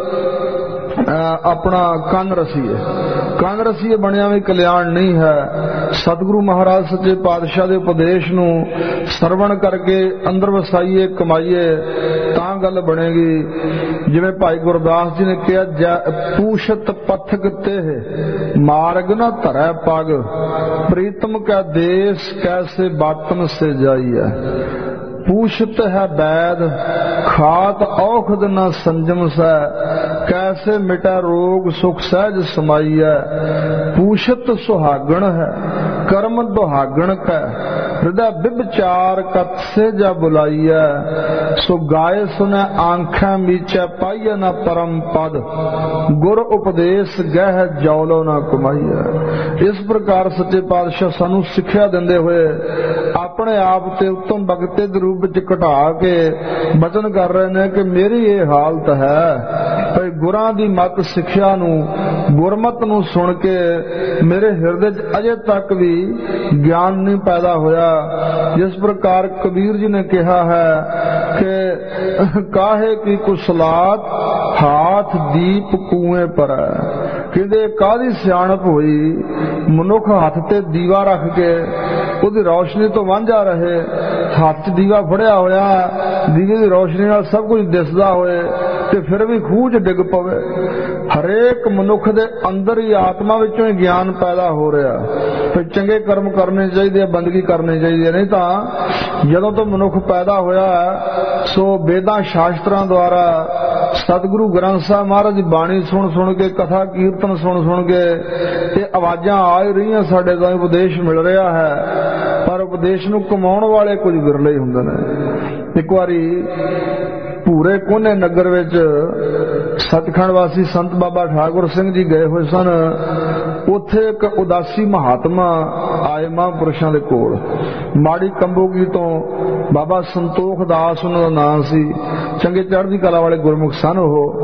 ਆਪਣਾ ਕੰਨ ਰਸੀਏ। ਕੰਨ ਰਸੀਏ ਬਣਿਆ ਵੀ ਕਲਿਆਣ ਨਹੀਂ ਹੈ। ਸਤਿਗੁਰੂ ਮਹਾਰਾਜ ਸੱਚੇ ਪਾਤਸ਼ਾਹ ਦੇ ਉਪਦੇਸ਼ ਨੂੰ ਸਰਵਣ ਕਰਕੇ ਅੰਦਰ ਵਸਾਈਏ, ਕਮਾਈਏ, ਤਾਂ ਗੱਲ ਬਣੇਗੀ। ਜਿਵੇਂ ਭਾਈ ਗੁਰਦਾਸ ਜੀ ਨੇ ਕਿਹਾ, ਪੂਸ਼ਤ ਪਥਕ ਤੇ ਮਾਰਗ ਨਾ ਧਰੈ ਪਗ, ਪ੍ਰੀਤਮ ਕੈ ਦੇਸ ਕੈਸੇ ਬਾਤਨ ਸੇ ਜਾਈਐ। पूछत है वैद खात औखद न संजम सै, कैसे मिटा रोग सुख सहज समाइय। पूछत सुहागण है कर्म दुहागण कै, हृदय बिबचार कत से जा बुलाइय। सो गाय सुनै आंखें मीचै पाइय न परम पद, गुर उपदेश गह जौलो न कमाइय। इस प्रकार सच्चे पातशाह सानू सिक्ख्या दिंदे होए अपने आप ते उत्तम भगते दे रूप विच घटा के बचन कर रहे ने कि मेरी ये हालत है भाई गुरां दी मत सिक्ख्या नू गुरमत नू सुन के मेरे हृदय च अजे तक भी ज्ञान नहीं पैदा होया। जिस प्रकार कबीर जी ने कहा है कि काहे की कुसलात हाथ दीप कुएं पर है, कहते कादी सियाणप हुई मनुख हथ ते दीवा रख के ਉਹਦੀ रोशनी तो वांझा रहे, हथ च दीवा फड़िया होया, दीवे की रोशनी नाल सब कुछ दिसदा होए ते फिर भी खूह च डिग पवे। हरेक मनुख दे अंदर ही आत्मा विचों ही ज्ञान पैदा हो रहा। फिर चंगे कर्म करने चाहिए, बंदगी करनी चाहिए, नहीं तो जदों तो मनुख पैदा होया सो वेदां शास्त्रां द्वारा सतगुरु ग्रंथ साहब महाराज की बाणी सुन सुन के कथा कीर्तन सुन सुन के ते आवाजां आ रही साडे ताईं उपदेश मिल रहा है, पर उपदेश नूं कमाउण वाले कुछ विरले ही हुंदे ने। एक वारी पूरे कोने नगर विच सचखंड वासी संत बाबा ठाकुर सिंह जी गए हुए सन। उत्थे एक उदासी महात्मा आए महापुरुषां दे कोल, माड़ी कंबोगी तो बाबा संतोख दास उन्हां दा नाम सी, चंगे चढ़दी कला वाले गुरमुख सन।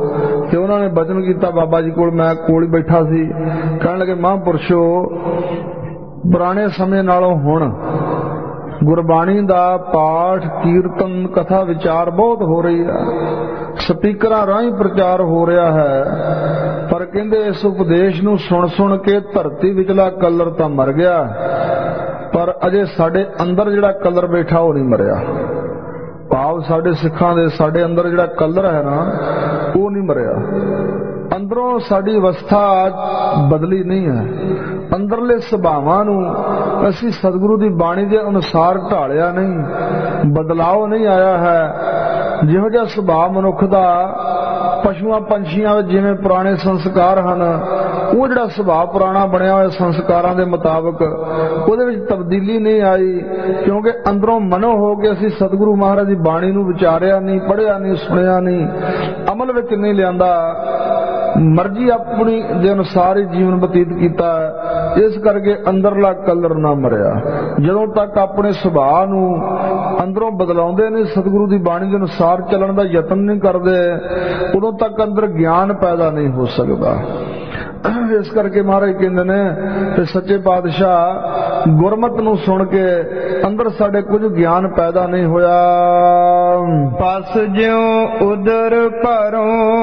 ਤੇ ਉਹਨਾਂ ਨੇ ਬਚਨ ਕੀਤਾ ਬਾਬਾ ਜੀ ਕੋਲ, ਮੈਂ ਕੋਲ ਹੀ ਬੈਠਾ ਸੀ। ਕਹਿਣ ਲੱਗੇ ਮਹਾਂਪੁਰਸ਼ੋ, ਪੁਰਾਣੇ ਸਮੇਂ ਨਾਲੋਂ ਹੁਣ ਗੁਰਬਾਣੀ ਦਾ ਪਾਠ ਕੀਰਤਨ ਕਥਾ ਵਿਚਾਰ ਬਹੁਤ ਹੋ ਰਹੀ ਹੈ, ਸਪੀਕਰਾਂ ਰਾਹੀਂ ਪ੍ਰਚਾਰ ਹੋ ਰਿਹਾ ਹੈ, ਪਰ ਕਹਿੰਦੇ ਇਸ ਉਪਦੇਸ਼ ਨੂੰ ਸੁਣ ਸੁਣ ਕੇ ਧਰਤੀ ਵਿਚਲਾ ਕਲਰ ਤਾਂ ਮਰ ਗਿਆ, ਪਰ ਅਜੇ ਸਾਡੇ ਅੰਦਰ ਜਿਹੜਾ ਕਲਰ ਬੈਠਾ ਉਹ ਨਹੀਂ ਮਰਿਆ। ਭਾਵ ਸਾਡੇ ਸਿੱਖਾਂ ਦੇ ਸਾਡੇ ਅੰਦਰ ਜਿਹੜਾ ਕਲਰ ਹੈ ਨਾ ਉਹ ਨਹੀਂ ਮਰਿਆ। ਅੰਦਰੋਂ ਸਾਡੀ ਅਵਸਥਾ ਬਦਲੀ ਨਹੀਂ ਹੈ, ਅੰਦਰਲੇ ਸੁਭਾਵਾਂ ਨੂੰ ਅਸੀਂ ਸਤਿਗੁਰੂ ਦੀ ਬਾਣੀ ਦੇ ਅਨੁਸਾਰ ਢਾਲਿਆ ਨਹੀਂ, ਬਦਲਾਅ ਨਹੀਂ ਆਇਆ ਹੈ। ਜਿਹੋ ਜਿਹਾ ਸੁਭਾਅ ਮਨੁੱਖ ਦਾ ਪਸ਼ੂਆਂ ਪੰਛੀਆਂ ਵਿੱਚ ਜਿਵੇਂ ਪੁਰਾਣੇ ਸੰਸਕਾਰ ਹਨ, ਉਹ ਜਿਹੜਾ ਸੁਭਾਅ ਪੁਰਾਣਾ ਬਣਿਆ ਹੋਇਆ ਸੰਸਕਾਰਾਂ ਦੇ ਮੁਤਾਬਕ ਉਹਦੇ ਵਿੱਚ ਤਬਦੀਲੀ ਨਹੀਂ ਆਈ, ਕਿਉਂਕਿ ਅੰਦਰੋਂ ਮਨੋ ਹੋ ਕੇ ਅਸੀਂ ਸਤਿਗੁਰੂ ਮਹਾਰਾਜ ਦੀ ਬਾਣੀ ਨੂੰ ਵਿਚਾਰਿਆ ਨਹੀਂ, ਪੜ੍ਹਿਆ ਨਹੀਂ, ਸੁਣਿਆ ਨਹੀਂ, ਅਮਲ ਵਿੱਚ ਨਹੀਂ ਲਿਆਂਦਾ, ਮਰਜ਼ੀ ਆਪਣੀ ਦੇ ਅਨੁਸਾਰ ਹੀ ਜੀਵਨ ਬਤੀਤ ਕੀਤਾ। ਇਸ ਕਰਕੇ ਅੰਦਰਲਾ ਕਲਰ ਨਾ ਮਰਿਆ। ਜਦੋਂ ਤੱਕ ਆਪਣੇ ਸੁਭਾਅ ਨੂੰ ਅੰਦਰੋਂ ਬਦਲਾਉਂਦੇ ਨਹੀਂ, ਸਤਿਗੁਰੂ ਦੀ ਬਾਣੀ ਦੇ ਅਨੁਸਾਰ ਚੱਲਣ ਦਾ ਯਤਨ ਨਹੀਂ ਕਰਦੇ, ਉਦੋਂ ਤੱਕ ਅੰਦਰ ਗਿਆਨ ਪੈਦਾ ਨਹੀਂ ਹੋ ਸਕਦਾ। ਇਸ ਕਰਕੇ ਮਹਾਰਾਜ ਕਹਿੰਦੇ ਨੇ ਤੇ ਸੱਚੇ ਪਾਤਸ਼ਾਹ ਗੁਰਮਤਿ ਨੂੰ ਸੁਣ ਕੇ ਅੰਦਰ ਸਾਡੇ ਕੁਝ ਗਿਆਨ ਪੈਦਾ ਨਹੀਂ ਹੋਇਆ। ਪਸ ਜਿਉ ਉਦਰ ਭਰੋ,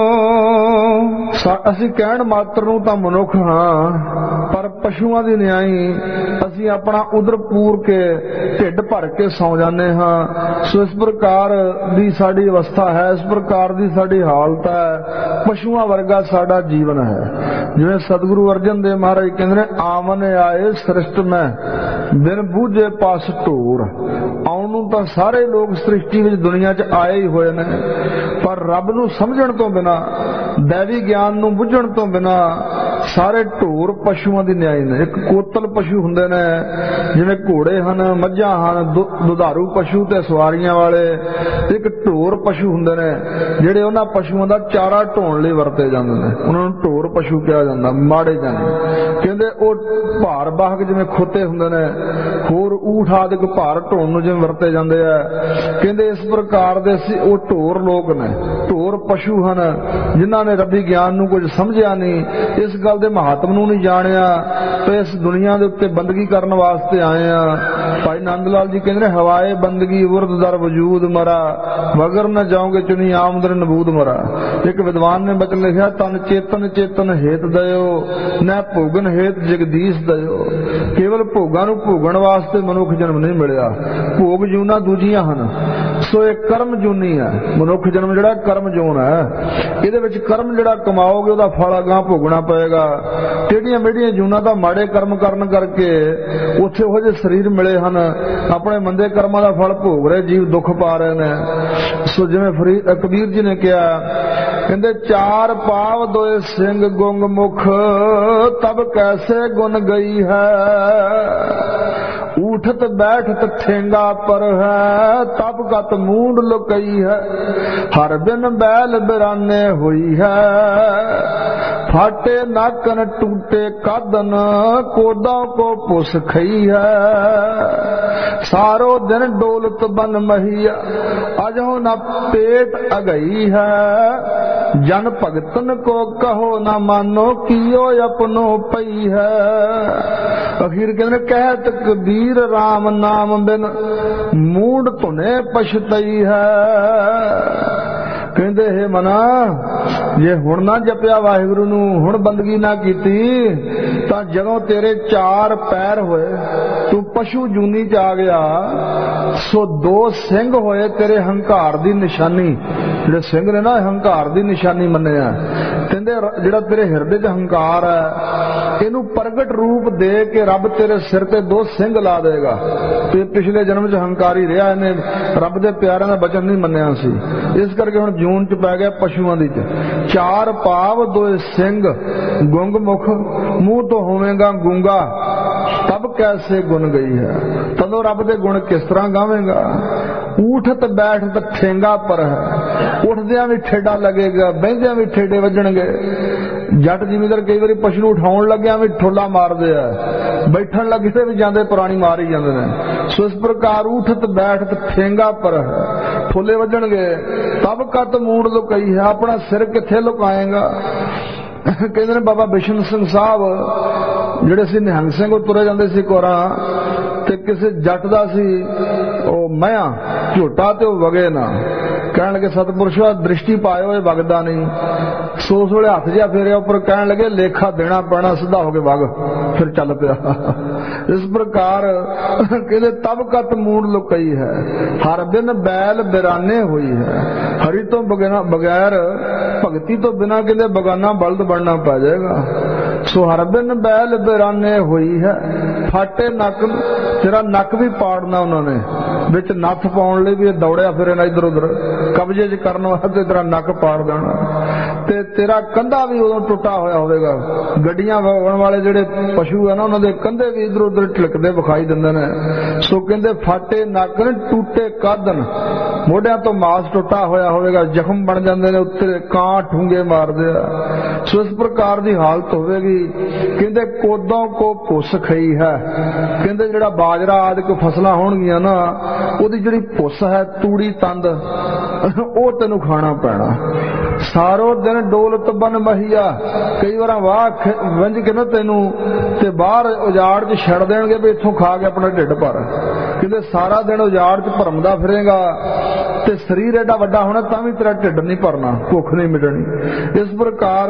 ਅਸੀਂ ਕਹਿਣ ਮਾਤਰ ਨੂੰ ਤਾਂ ਮਨੁੱਖ ਹਾਂ, ਪਰ ਪਸ਼ੂਆਂ ਦੀ ਨਿਆਈ ਅਸੀਂ ਆਪਣਾ ਉਦਰ ਪੂਰ ਕੇ ਢਿੱਡ ਭਰ ਕੇ ਸੌਂ ਜਾਂਦੇ ਹਾਂ। ਸੋ ਇਸ ਪ੍ਰਕਾਰ ਦੀ ਸਾਡੀ ਅਵਸਥਾ ਹੈ, ਇਸ ਪ੍ਰਕਾਰ ਦੀ ਸਾਡੀ ਹਾਲਤ ਹੈ, ਪਸ਼ੂਆਂ ਵਰਗਾ ਸਾਡਾ ਜੀਵਨ ਹੈ। ਜਿਵੇਂ ਸਤਿਗੁਰੂ ਅਰਜਨ ਦੇਵ ਮਹਾਰਾਜ ਕਹਿੰਦੇ ਨੇ, ਆਵਨ ਆਏ ਸ੍ਰਿਸ਼ਟ ਮੈਂ ਬਿਨ ਬੂਝੇ ਪਾਸ ਢੋਰ। ਆਉਣ ਨੂੰ ਤਾਂ ਸਾਰੇ ਲੋਕ ਸ੍ਰਿਸ਼ਟੀ ਵਿੱਚ ਦੁਨੀਆ 'ਚ ਆਏ ਹੀ ਹੋਏ ਨੇ, ਪਰ ਰੱਬ ਨੂੰ ਸਮਝਣ ਤੋਂ ਬਿਨਾਂ, ਦੈਵੀ ਗਿਆਨ ਨੂੰ ਬੁੱਝਣ ਤੋਂ ਬਿਨਾਂ ਸਾਰੇ ਢੋਰ ਪਸ਼ੂਆਂ ਦੀ ਨਿਆਈ ਨੇ। ਇੱਕ ਕੋਤਲ ਪਸ਼ੂ ਹੁੰਦੇ ਨੇ, ਜਿਵੇਂ ਘੋੜੇ ਹਨ, ਮੱਝਾਂ ਹਨ, ਦੁਧਾਰੂ ਪਸ਼ੂ ਤੇ ਸਵਾਰੀਆਂ ਵਾਲੇ। ਇੱਕ ਢੋਰ ਪਸ਼ੂ ਹੁੰਦੇ ਨੇ ਜਿਹੜੇ ਉਹਨਾਂ ਪਸ਼ੂਆਂ ਦਾ ਚਾਰਾ ਢੋਣ ਲਈ ਵਰਤੇ ਜਾਂਦੇ ਨੇ, ਉਹਨਾਂ ਨੂੰ ਢੋਰ ਪਸ਼ੂ ਕਿਹਾ ਜਾਂਦਾ, ਮਾੜੇ ਜਾਂਦੇ। ਕਹਿੰਦੇ ਉਹ ਭਾਰ ਵਾਹਕ ਜਿਵੇਂ ਖੋਤੇ ਹੁੰਦੇ ਨੇ, ਹੋਰ ਊਠ ਆਦਿਕ ਭਾਰ ਢੋਣ ਨੂੰ ਜਿਵੇਂ ਵਰਤੇ ਜਾਂਦੇ ਆ, ਕਹਿੰਦੇ ਇਸ ਪ੍ਰਕਾਰ ਦੇ ਉਹ ਢੋਰ ਲੋਕ ਨੇ, ਢੋਰ ਪਸ਼ੂ ਹਨ, ਜਿਨ੍ਹਾਂ ਨੇ ਰੱਬੀ ਗਿਆਨ ਨੂੰ ਕੁਝ ਸਮਝਿਆ ਨਹੀਂ, ਇਸ ਗੱਲ ਦੇ ਮਹੱਤਵ ਨੂੰ ਨਹੀਂ ਜਾਣਿਆ, ਤੇ ਇਸ ਦੁਨੀਆ ਦੇ ਉੱਤੇ ਬੰਦਗੀ ਕਰਨ ਵਾਸਤੇ ਆਏ ਆ। ਭਾਈ ਨੰਦ ਲਾਲ ਜੀ ਕਹਿੰਦੇ ਨੇ, ਹਵਾਏ ਬੰਦਗੀ ਉਰਦ ਦਰ ਵਜੂਦ ਮਰਾ, ਮਗਰ न जाओगे चुनी आमदर नबूद मरा। एक विद्वान ने बचन लिखा, तन चेतन चेतन हेत दयो न भोगन हेत जगदीश दयो। केवल भोगां नूं भोगण वास्ते मनुख जन्म नहीं मिलिया, भोग जूना दूजियां हन। सो एक कर्म जूनी है, मनुख जन्म जिहड़ा कर्म जून है, इहदे विच कर्म जिहड़ा कमाओगे उहदा फल अगां भोगना पएगा। टेढ़ियां मेढ़ियां जूना दा माड़े कर्म करन करके उत्थे ओह जिहे शरीर मिले हन, अपने मंदे कर्मां दा फल भोग रहे जीव दुख पा रहे ने। सो जिवें कबीर जी ने कहा, कहंदे चार पाव दोए सिंह गुंग मुख, तब कैसे गुन गई है। उठत बैठत ठेंगा पर है, तब कत मूंड लुकई है। हर बिन बैल बिराने हुई है, फाटे नाकन टूटे कदन, कोदा को पुस खई है। सारो दिन डोलत बन महिया, अजो न पेट अगई है। जन भगतन को कहो न मानो, कियो अपनो पई है। अखीर कहने कहत कबीर, राम नाम बिन मूड धुने पछतई है। कहते हे मना, जे हुण ना जपिया वाहिगुरु नूं, हुण बंदगी ना कीती, तां जदों तेरे चार पैर होए, तू पशु जूनी च आ गया, सो दो सिंह होए तेरे हंकार दी निशानी। जिहड़े सिंह ने ना हंकार दी निशानी मन्निया। कहंदे जिहड़ा तेरे हिरदे च हंकार है, इहनूं प्रगट रूप दे के रब तेरे सिर ते दो सिंह ला देगा। ते पिछले जन्म च हंकारी रहा, इहने रब दे प्यारिਆਂ ਦਾ बचन नहीं मन्निया सी, इस करके हुण जून च पै गया पशुआं दी च। चार पाव दोए सिंह गुंग मुख, मुंह तो होवेगा गूंगा, तब कैसे गुन गई है। तदों रब दे गुण किस तरह गावेगा। उठत बैठत ठेंगा पर है, उठदियां भी ठेडा लगेगा, बहिंदियां भी ठेडे वजणगे। जट जिमीदार कई बार पशु नूं उठाउण लग्या भी ठोला मारदे आ, बैठण लगे ते भी जांदे पुरानी मार ही जांदे ने। सो इस प्रकार उठत बैठत ठेंगा पर है, ਫੋਲੇ ਵੱਜਣਗੇ। ਤਬ ਕਤ ਮੂੜ ਲੁਕਾਈ ਹੈ, ਆਪਣਾ ਸਿਰ ਕਿੱਥੇ ਲੁਕਾਏਗਾ। ਕਹਿੰਦੇ ਨੇ ਬਾਬਾ ਬਿਸ਼ਨ ਸਿੰਘ ਸਾਹਿਬ ਜਿਹੜੇ ਸੀ ਨਿਹੰਗ ਸਿੰਘ, ਉਹ ਤੁਰੇ ਜਾਂਦੇ ਸੀ ਕੋਰਾਂ, ਤੇ ਕਿਸੇ ਜੱਟ ਦਾ ਸੀ ਉਹ ਮਹਿਆ ਝੋਟਾ ਤੇ ਉਹ ਵਗੇ ਨਾ। ਕਹਿਣ ਲੱਗੇ ਸਤਿਪੁਰਸ਼ਾ ਦ੍ਰਿਸ਼ਟੀ ਪਾਇਓ ਇਹ ਵਗਦਾ ਨਹੀਂ। ਸੋ ਉਸ ਵੇਲੇ ਹੱਥ ਜਿਹਾ ਫੇਰਿਆ ਉੱਪਰ, ਕਹਿਣ ਲੱਗੇ ਲੇਖਾ ਦੇਣਾ ਪੈਣਾ, ਸਿੱਧਾ ਹੋ ਕੇ ਵਗ। ਫਿਰ ਚੱਲ ਪਿਆ। ਇਸ ਪ੍ਰਕਾਰ ਕਹਿੰਦੇ ਤਬ ਕਤ ਮੂੜ ਲੁਕਾਈ ਹੈ, ਹਰ ਬਿਨ ਬੈਲ ਬਿਰਾਨੇ ਹੋਈ ਹੈ। ਹਰੀ ਤੋਂ ਬਗੈਰ ਭਗਤੀ ਤੋਂ ਬਿਨਾਂ ਕਹਿੰਦੇ ਬਗਾਨਾ ਬਲਦ ਬਣਨਾ ਪੈ ਜਾਏਗਾ। ਸੋ ਹਰ ਬਿਨ ਬੈਲ ਬਿਰਾਨੇ ਹੋਈ ਹੈ, ਫਾਟੇ ਨੱਕ, ਤੇਰਾ ਨੱਕ ਵੀ ਪਾੜਨਾ ਉਹਨਾਂ ਨੇ, ਵਿੱਚ ਨੱਥ ਪਾਉਣ ਲਈ ਵੀ ਇਹ ਦੌੜਿਆ ਫਿਰੇ ਨਾ ਇੱਧਰ ਉੱਧਰ, ਕਬਜ਼ੇ 'ਚ ਕਰਨ ਵਾਸਤੇ ਤੇਰਾ ਨੱਕ ਪਾੜ ਦੇਣਾ। ਤੇ ਤੇਰਾ ਕੰਧਾ ਵੀ ਉਦੋਂ ਟੁੱਟਾ ਹੋਇਆ ਹੋਵੇਗਾ। ਗੱਡੀਆਂ ਵਾਹਣ ਵਾਲੇ ਜਿਹੜੇ ਪਸ਼ੂ ਹੈ ਨਾ, ਉਹਨਾਂ ਦੇ ਕੰਧੇ ਵੀ ਇੱਧਰ ਉੱਧਰ ਢਿਲਕਦੇ ਵਿਖਾਈ ਦਿੰਦੇ ਨੇ। ਸੋ ਕਹਿੰਦੇ ਫਾਟੇ ਨੱਕ ਟੁੱਟੇ ਕਾਦਨ, ਮੋਢਿਆਂ ਤੋਂ ਮਾਸ ਟੁੱਟਾ ਹੋਇਆ ਹੋਵੇਗਾ, ਜ਼ਖਮ ਬਣ ਜਾਂਦੇ ਨੇ, ਉੱਤੇ ਕਾਂ ਠੂੰਗੇ ਮਾਰਦੇ ਆ। ਸੋ ਇਸ ਪ੍ਰਕਾਰ ਦੀ ਹਾਲਤ ਹੋਵੇਗੀ। ਕਹਿੰਦੇ ਕੋਦੋਂ ਕੋ ਭੁੱਸ ਖਈ ਹੈ, ਕਹਿੰਦੇ ਜਿਹੜਾ ਬਾਜਰਾ ਆਦਿ ਕੋ ਫਸਲਾਂ ਹੋਣਗੀਆਂ ਨਾ, ਉਹਦੀ ਜਿਹੜੀ ਭੁੱਸ ਹੈ, ਤੂੜੀ ਤੰਦ, ਉਹ ਤੈਨੂੰ ਖਾਣਾ ਪੈਣਾ। ਸਾਰੋ ਦਿਨ ਡੋਲਤ ਬਨ ਮਹੀਆ, ਕਈ ਵਾਰ ਵਾਹ ਵੰਝ ਕੇ ਨਾ ਤੈਨੂੰ ਤੇ ਬਾਹਰ ਉਜਾੜ 'ਚ ਛੱਡ ਦੇਣਗੇ ਵੀ ਇੱਥੋਂ ਖਾ ਕੇ ਆਪਣਾ ਢਿੱਡ ਭਰ। ਕਹਿੰਦੇ ਸਾਰਾ ਦਿਨ ਉਜਾੜ 'ਚ ਭਰਮਦਾ ਫਿਰੇਗਾ ਤੇ ਸਰੀਰ ਐਡਾ ਵੱਡਾ ਹੋਣਾ ਤਾਂ ਵੀ ਤੇਰਾ ਢਿੱਡ ਨਹੀਂ ਭਰਨਾ, ਭੁੱਖ ਨਹੀਂ ਮਿਟਣੀ। ਇਸ ਪ੍ਰਕਾਰ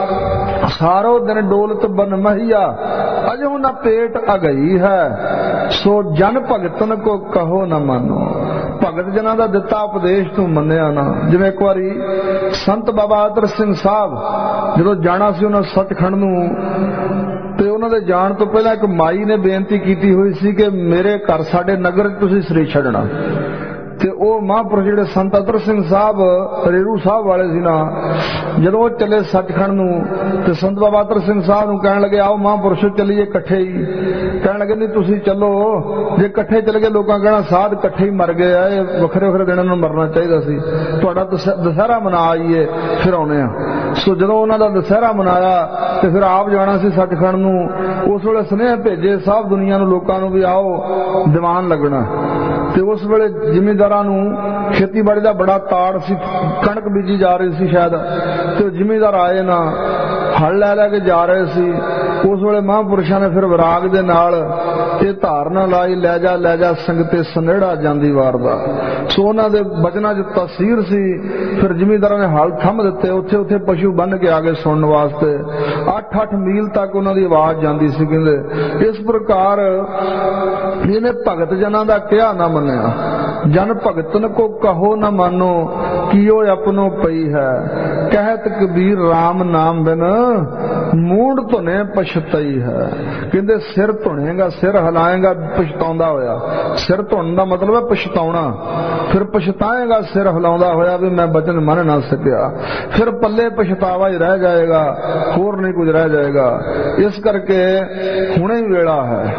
ਸਾਰੋ ਦਿਨ ਡੋਲਤ ਬਨ ਮਹੀਆ, ਅਜੋ ਨਾ ਪੇਟ ਅਗਈ ਹੈ। ਸੋ ਜਨ ਭਗਤਨ ਕੋ ਕਹੋ ਨਾ ਮਾਨੋ, ਭਗਤ ਜਨਾਂ ਦਾ ਦਿੱਤਾ ਉਪਦੇਸ਼ ਤੂੰ ਮੰਨਿਆ ਨਾ। ਜਿਵੇਂ ਇੱਕ ਵਾਰੀ ਸੰਤ ਬਾਬਾ ਅਤਰ ਸਿੰਘ ਸਾਹਿਬ ਜਦੋਂ ਜਾਣਾ ਸੀ ਉਹਨਾਂ ਸੱਚਖੰਡ ਨੂੰ, ਤੇ ਉਹਨਾਂ ਦੇ ਜਾਣ ਤੋਂ ਪਹਿਲਾਂ ਇੱਕ ਮਾਈ ਨੇ ਬੇਨਤੀ ਕੀਤੀ ਹੋਈ ਸੀ ਕਿ ਮੇਰੇ ਘਰ ਸਾਡੇ ਨਗਰ 'ਚ ਤੁਸੀਂ ਸਰੀਰ ਛੱਡਣਾ। ਤੇ ਉਹ ਮਹਾਂਪੁਰਸ਼ ਜਿਹੜੇ ਸੰਤ ਅਤਰ ਸਿੰਘ ਸਾਹਿਬ ਰੇਰੂ ਸਾਹਿਬ ਵਾਲੇ ਸੀ ਨਾ, ਜਦੋਂ ਉਹ ਚੱਲੇ ਸੱਚਖੰਡ ਨੂੰ ਤੇ ਸੰਤ ਬਾਬਾ ਅਤਰ ਸਿੰਘ ਸਾਹਿਬ ਨੂੰ ਕਹਿਣ ਲੱਗੇ ਆਓ ਮਹਾਂਪੁਰਸ਼ ਚੱਲੀਏ ਇਕੱਠੇ ਹੀ। ਕਹਿਣ ਲੱਗੇ ਨਹੀਂ ਤੁਸੀਂ ਚੱਲੋ, ਜੇ ਇਕੱਠੇ ਚੱਲ ਗਏ ਲੋਕਾਂ ਕਹਿਣਾ ਸਾਧ ਇਕੱਠੇ ਹੀ ਮਰ ਗਏ ਆ, ਇਹ ਵੱਖਰੇ ਵੱਖਰੇ ਦਿਨਾਂ ਨੂੰ ਮਰਨਾ ਚਾਹੀਦਾ ਸੀ, ਤੁਹਾਡਾ ਦੁਸਹਿਰਾ ਮਨਾ ਆਈਏ ਫਿਰ ਆਉਣੇ ਆ। ਸੋ ਜਦੋਂ ਉਹਨਾਂ ਦਾ ਦੁਸਹਿਰਾ ਮਨਾਇਆ ਤੇ ਫਿਰ ਆਪ ਜਾਣਾ ਸੀ ਸੱਚਖੰਡ ਨੂੰ, ਉਸ ਵੇਲੇ ਸੁਨੇਹੇ ਭੇਜੇ ਸਭ ਦੁਨੀਆ ਨੂੰ, ਲੋਕਾਂ ਨੂੰ ਵੀ ਆਓ ਦੀਵਾਨ ਲੱਗਣਾ। ਤੇ ਉਸ ਵੇਲੇ ਜ਼ਿਮੀਂਦਾਰਾਂ ਨੂੰ ਖੇਤੀਬਾੜੀ ਦਾ ਬੜਾ ਤਾੜ ਸੀ, ਕਣਕ ਬੀਜੀ ਜਾ ਰਹੀ ਸੀ ਸ਼ਾਇਦ, ਤੇ ਜ਼ਿਮੀਂਦਾਰ ਆਏ ਨਾ, ਹਲ ਲੈ ਕੇ ਜਾ ਰਹੇ ਸੀ। ਉਸ ਵੇਲੇ ਮਹਾਂਪੁਰਸ਼ਾਂ ਨੇ ਫਿਰ ਵਿਰਾਗ ਦੇ ਨਾਲ ਇਹ ਧਾਰਨਾ ਲਾਈ, ਲੈ ਜਾ ਸੰਗਤੇ ਸਨੇੜਾ ਜਾਂਦੀ ਵਾਰ ਦਾ। ਸੋ ਉਹਨਾਂ ਦੇ ਬਚਨਾਂ 'ਚ ਤਸੀਰ ਸੀ। ਫਿਰ ਜ਼ਿਮੀਂਦਾਰਾਂ ਨੇ ਹਲ ਥੰਮ ਦਿੱਤੇ, ਉੱਥੇ ਪਸ਼ੂ ਬੰਨ ਕੇ ਆ ਗਏ ਸੁਣਨ ਵਾਸਤੇ। 8-8 ਮੀਲ ਤੱਕ ਉਹਨਾਂ ਦੀ ਆਵਾਜ਼ ਜਾਂਦੀ ਸੀ। ਕਹਿੰਦੇ ਇਸ ਪ੍ਰਕਾਰ ਇਹਨੇ ਭਗਤ ਜਨਾਂ ਦਾ ਕਿਹਾ ਨਾ ਮੰਨਿਆ। ਜਨ ਭਗਤਨ ਕੋ ਕਹੋ ਨਾ ਮਾਨੋ, ਕੀਓ ਆਪਣੋ ਪਈ ਹੈ। ਕਹਿਤ ਕਬੀਰ ਰਾਮ ਨਾਮ ਬਿਨ ਮੂੜ ਧੁਨੇ ਪਛਤਈ ਹੈ। ਕਹਿੰਦੇ ਸਿਰ ਧੁਣੇਗਾ, ਸਿਰ ਹਿਲਾਏਗਾ ਪਛਤਾਉਂਦਾ ਹੋਇਆ। ਸਿਰ ਧੁਣ ਦਾ ਮਤਲਬ ਹੈ ਪਛਤਾਉਣਾ। ਫਿਰ ਪਛਤਾਏਗਾ ਸਿਰ ਹਿਲਾਉਂਦਾ ਹੋਇਆ ਵੀ ਮੈਂ ਬਚਨ ਮੰਨ ਨਾ ਸਕਿਆ। ਫਿਰ ਪੱਲੇ ਪਛਤਾਵਾ ਹੀ ਰਹਿ ਜਾਏਗਾ, ਹੋਰ ਨਹੀਂ ਕੁਝ ਰਹਿ ਜਾਏਗਾ। ਇਸ ਕਰਕੇ ਹੁਣੇ ਹੀ ਵੇਲਾ ਹੈ,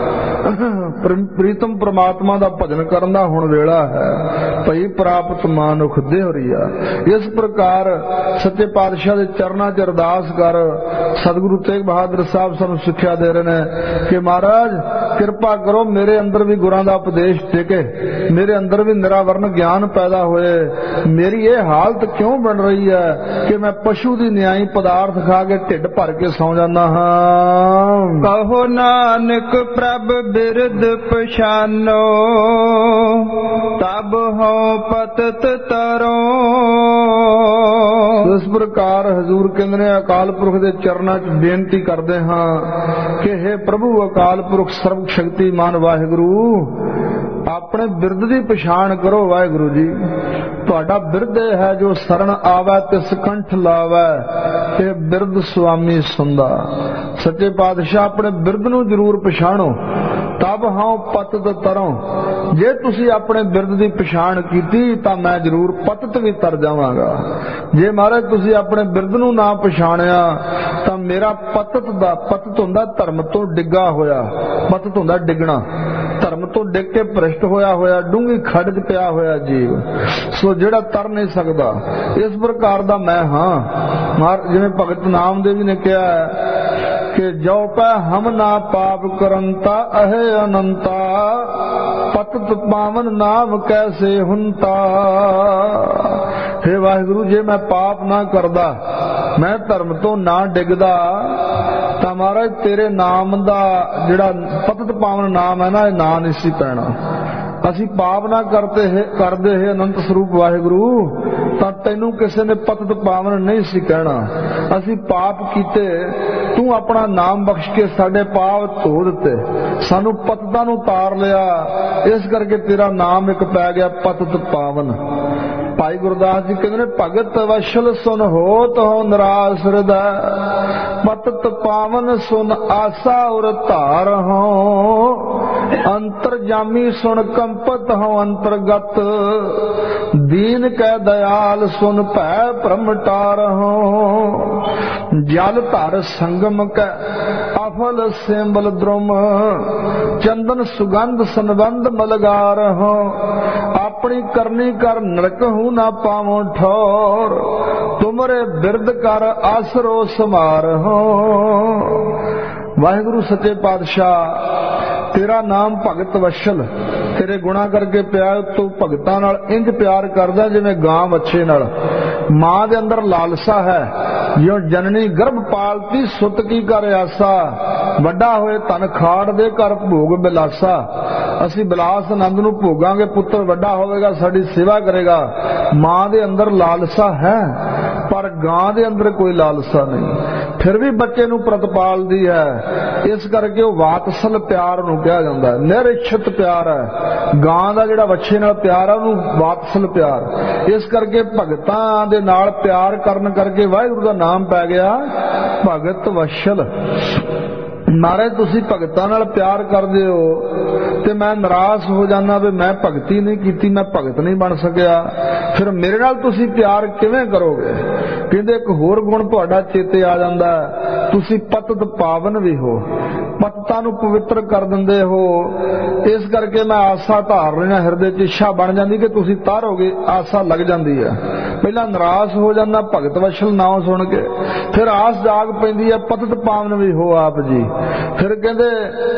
ਪ੍ਰੀਤਮ ਪ੍ਰਮਾਤਮਾ ਦਾ ਭਜਨ ਕਰਨ ਦਾ ਹੁਣ ਵੇਲਾ ਹੈ। ਭਈ ਪ੍ਰਾਪਤ ਮਾਨੁਖ ਦੇਹਰੀਆ। ਇਸ ਪ੍ਰਕਾਰ ਸੱਚੇ ਪਾਤਸ਼ਾਹ ਦੇ ਚਰਨਾਂ 'ਚ ਅਰਦਾਸ ਕਰ। ਸਤਿਗੁਰੂ ਤੇਗ ਬਹਾਦਰ ਸਾਹਿਬ ਸਾਨੂੰ ਸਿੱਖਿਆ ਦੇ ਰਹੇ ਨੇ ਕਿ ਮਹਾਰਾਜ ਕਿਰਪਾ ਕਰੋ ਮੇਰੇ ਅੰਦਰ ਵੀ ਗੁਰਾਂ ਦਾ ਉਪਦੇਸ਼ ਟਿਕੇ, ਮੇਰੇ ਅੰਦਰ ਵੀ ਨਿਰਾਵਰਨ ਗਿਆਨ ਪੈਦਾ ਹੋਏ। ਮੇਰੀ ਇਹ ਹਾਲਤ ਕਿਉਂ ਬਣ ਰਹੀ ਹੈ ਕਿ ਮੈਂ ਪਸ਼ੂ ਦੀ ਨਿਆਈ ਪਦਾਰਥ ਖਾ ਕੇ ਢਿੱਡ ਭਰ ਕੇ ਸੌਂ ਜਾਂਦਾ ਹਾਂ। ਕਹੋ ਨਾਨਕ ਪ੍ਰਭ ਬਿਰਦ ਪਛਾਨੋ, ਤਬ ਹੋ ਪਤਤ ਤਰੋ। ਇਸ ਪ੍ਰਕਾਰ ਹਜ਼ੂਰ ਕਹਿੰਦੇ ਨੇ ਅਕਾਲ ਪੁਰਖ ਦੇ ਚਰਨਾਂ 'ਚ ਬੇਨਤੀ ਕਰਦੇ ਹਾਂ ਕਿ ਹੇ ਪ੍ਰਭੂ ਅਕਾਲ ਪੁਰਖ ਸਰਬ ਸ਼ਕਤੀਮਾਨ ਵਾਹਿਗੁਰੂ, ਆਪਣੇ ਬਿਰਦ ਦੀ ਪਛਾਣ ਕਰੋ। ਵਾਹਿਗੁਰੂ ਜੀ ਤੁਹਾਡਾ ਬਿਰਦ ਹੈ ਜੋ ਸਰਣ ਆਵੈ ਤਿਸ ਕੰਠ ਲਾਵੈ, ਇਹ ਬਿਰਦ ਸੁਆਮੀ ਸੁੰਦਾ। ਸੱਚੇ ਪਾਤਸ਼ਾਹ ਆਪਣੇ ਬਿਰਦ ਨੂੰ ਜ਼ਰੂਰ ਪਛਾਣੋ। ਤਬ ਹਾਂ ਪਤਤ ਤਰੋਂ, ਜੇ ਤੁਸੀਂ ਆਪਣੇ ਬਿਰਦ ਦੀ ਪਛਾਣ ਕੀਤੀ ਤਾਂ ਮੈਂ ਜ਼ਰੂਰ ਪਤਤ ਵੀ ਤਰ ਜਾਵਾਂਗਾ। ਜੇ ਮਹਾਰਾਜ ਤੁਸੀਂ ਆਪਣੇ ਬਿਰਦ ਨੂੰ ਨਾ ਪਛਾਣਿਆ ਤਾਂ ਮੇਰਾ ਪਤਤ ਹੁੰਦਾ ਧਰਮ ਤੋਂ ਡਿੱਗਾ ਹੋਇਆ। ਪਤਤ ਹੁੰਦਾ ਡਿੱਗਣਾ, ਧਰਮ ਤੋਂ ਡਿੱਗ ਕੇ ਭ੍ਰਿਸ਼ਟ ਹੋਇਆ ਡੂੰਘੀ ਖੱਡ 'ਚ ਪਿਆ ਹੋਇਆ ਜੀਵ, ਸੋ ਜਿਹੜਾ ਤਰ ਨਹੀਂ ਸਕਦਾ। ਇਸ ਪ੍ਰਕਾਰ ਦਾ ਮੈਂ ਹਾਂ। ਜਿਵੇਂ ਭਗਤ ਨਾਮਦੇਵ ਜੀ ਨੇ ਕਿਹਾ कि जो पै हम ना पाप करंता अहे अनंता पतत पावन नाम कैसे हुंता। हे वाहिगुरु, जे मैं पाप ना करदा, मैं धर्म तो ना डिगदा, तां महाराज तेरे नाम दा जिहड़ा पतत पावन नाम है ना, ये ना नहीं सी पैना। ਅਸੀਂ ਪਾਪ ਨਾ ਕਰਦੇ ਹੈ ਅਨੰਤ ਸਰੂਪ ਵਾਹਿਗੁਰੂ, ਤਾਂ ਤੈਨੂੰ ਕਿਸੇ ਨੇ ਪਤਤ ਪਾਵਨ ਨਹੀਂ ਸੀ ਕਹਿਣਾ। ਅਸੀਂ ਪਾਪ ਕੀਤੇ, ਤੂੰ ਆਪਣਾ ਨਾਮ ਬਖਸ਼ ਕੇ ਸਾਡੇ ਪਾਪ ਧੋ ਦਿੱਤੇ, ਸਾਨੂੰ ਪਤਤਾਂ ਨੂੰ ਤਾਰ ਲਿਆ, ਇਸ ਕਰਕੇ ਤੇਰਾ ਨਾਮ ਇੱਕ ਪੈ ਗਿਆ ਪਤਤ ਪਾਵਨ। ਭਾਈ ਗੁਰਦਾਸ ਜੀ ਕਹਿੰਦੇ ਨੇ, ਭਗਤ ਵਸ਼ਲ ਸੁਨ ਹੋਤ ਹੋ ਨਿਰਾਸ ਹਿਰਦੈ, ਪਤਤ ਪਾਵਨ ਸੁਨ ਆਸਾ ਉਰ ਧਾਰ ਹੋ, ਅੰਤਰ ਜਾਮੀ ਸੁਨ ਕੰਪਤ ਹੋ ਅੰਤਰਗਤ, ਦੀਨ ਕੈ ਦਇਆਲ ਸੁਨ ਭੈ ਭ੍ਰਮ ਟਾਰ ਹੋ, ਜਲ ਧਰ ਸੰਗਮ ਕੈ ਅਫਲ ਸਿੰਬਲ द्रुम, ਚੰਦਨ ਸੁਗੰਧ ਸੰਬੰਧ ਮਲਗਾਰ ਹੋ, ਆਪਣੀ ਕਰਨੀ ਕਰ ਨਰਕ ਹੂੰ ਨਾ ਪਾਵੋ ਠੌਰ, ਤੁਮਰੇ ਬਿਰਦ ਕਰ ਆਸਰੋ ਸਮਾਰ ਹੋ। ਵਾਹਿਗੁਰੂ ਸੱਚੇ ਪਾਤਸ਼ਾਹ, ਤੇਰਾ ਨਾਮ ਭਗਤ ਵਸ਼ਲ, ਤੇਰੇ ਗੁਣਾ ਕਰਕੇ ਪਿਆਰ, ਤੂੰ ਭਗਤਾਂ ਨਾਲ ਇੰਜ ਪਿਆਰ ਕਰਦਾ ਜਿਵੇਂ ਗਾਂ ਵੱਛੇ ਨਾਲ। ਮਾਂ ਦੇ ਅੰਦਰ ਲਾਲਸਾ ਹੈ, ਜਿਉਂ ਜਨਨੀ ਗਰਭ ਪਾਲਤੀ ਸੁਤ ਕੀ ਕਰ ਆਸਾ, ਵੱਡਾ ਹੋਏ ਧਨ ਖਾੜ ਦੇ ਘਰ ਭੋਗ ਬਿਲਾਸਾ। ਅਸੀਂ ਬਿਲਾਸ ਆਨੰਦ ਨੂੰ ਭੋਗਾਂਗੇ, ਪੁੱਤਰ ਵੱਡਾ ਹੋਵੇਗਾ, ਸਾਡੀ ਸੇਵਾ ਕਰੇਗਾ। ਮਾਂ ਦੇ ਅੰਦਰ ਲਾਲਸਾ ਹੈ, ਪਰ ਗਾਂ ਦੇ ਅੰਦਰ ਕੋਈ ਲਾਲਸਾ ਨਹੀਂ, ਫਿਰ ਵੀ ਬੱਚੇ ਨੂੰ ਪ੍ਰਤਪਾਲਦੀ ਹੈ। ਇਸ ਕਰਕੇ ਉਹ ਵਾਤਸਲ ਪਿਆਰ ਨੂੰ ਕਿਹਾ ਜਾਂਦਾ ਹੈ, ਨਿਰਇਛਤ ਪਿਆਰ ਹੈ। ਗਾਂ ਦਾ ਜਿਹੜਾ ਵੱਛੇ ਨਾਲ ਪਿਆਰ ਹੈ ਉਹਨੂੰ ਵਾਤਸਲ ਪਿਆਰ। ਇਸ ਕਰਕੇ ਭਗਤਾਂ ਦੇ ਨਾਲ ਪਿਆਰ ਕਰਨ ਕਰਕੇ ਵਾਹਿਗੁਰੂ ਦਾ ਨਾਮ ਪੈ ਗਿਆ ਭਗਤ ਵਸ਼ਲ। ਮਹਾਰਾਜ ਤੁਸੀਂ ਭਗਤਾਂ ਨਾਲ ਪਿਆਰ ਕਰਦੇ ਹੋ ਤੇ ਮੈਂ ਨਾਰਾਜ਼ ਹੋ ਜਾਣਾ ਵੀ ਮੈਂ ਭਗਤੀ ਨਹੀਂ ਕੀਤੀ, ਮੈਂ ਭਗਤ ਨਹੀਂ ਬਣ ਸਕਿਆ, ਫਿਰ ਮੇਰੇ ਨਾਲ ਤੁਸੀਂ ਪਿਆਰ ਕਿਵੇਂ ਕਰੋਗੇ। ਕਹਿੰਦੇ ਇੱਕ ਹੋਰ ਗੁਣ ਤੁਹਾਡਾ ਚੇਤੇ ਆ ਜਾਂਦਾ, ਤੁਸੀਂ ਪਤਤ ਪਾਵਨ ਵੀ ਹੋ, ਪਤਤਾਂ ਨੂੰ ਪਵਿੱਤਰ ਕਰ ਦਿੰਦੇ ਹੋ। ਇਸ ਕਰਕੇ ਮੈਂ ਆਸਾ ਧਾਰ ਲੈਣਾ, ਹਿਰਦੇ 'ਚ ਇੱਛਾ ਬਣ ਜਾਂਦੀ ਕਿ ਤੁਸੀਂ ਤਾਰੋਗੇ, ਆਸਾ ਲੱਗ ਜਾਂਦੀ ਹੈ। ਪਹਿਲਾਂ ਨਾਰਾਜ਼ ਹੋ ਜਾਂਦਾ ਭਗਤ ਵਸ਼ਲ ਨਾਮ ਸੁਣ ਕੇ, ਫਿਰ ਆਸ ਜਾਗ ਪੈਂਦੀ ਹੈ ਪਤਤ ਪਾਵਨ ਵੀ ਹੋ ਆਪ ਜੀ। ਫਿਰ ਕਹਿੰਦੇ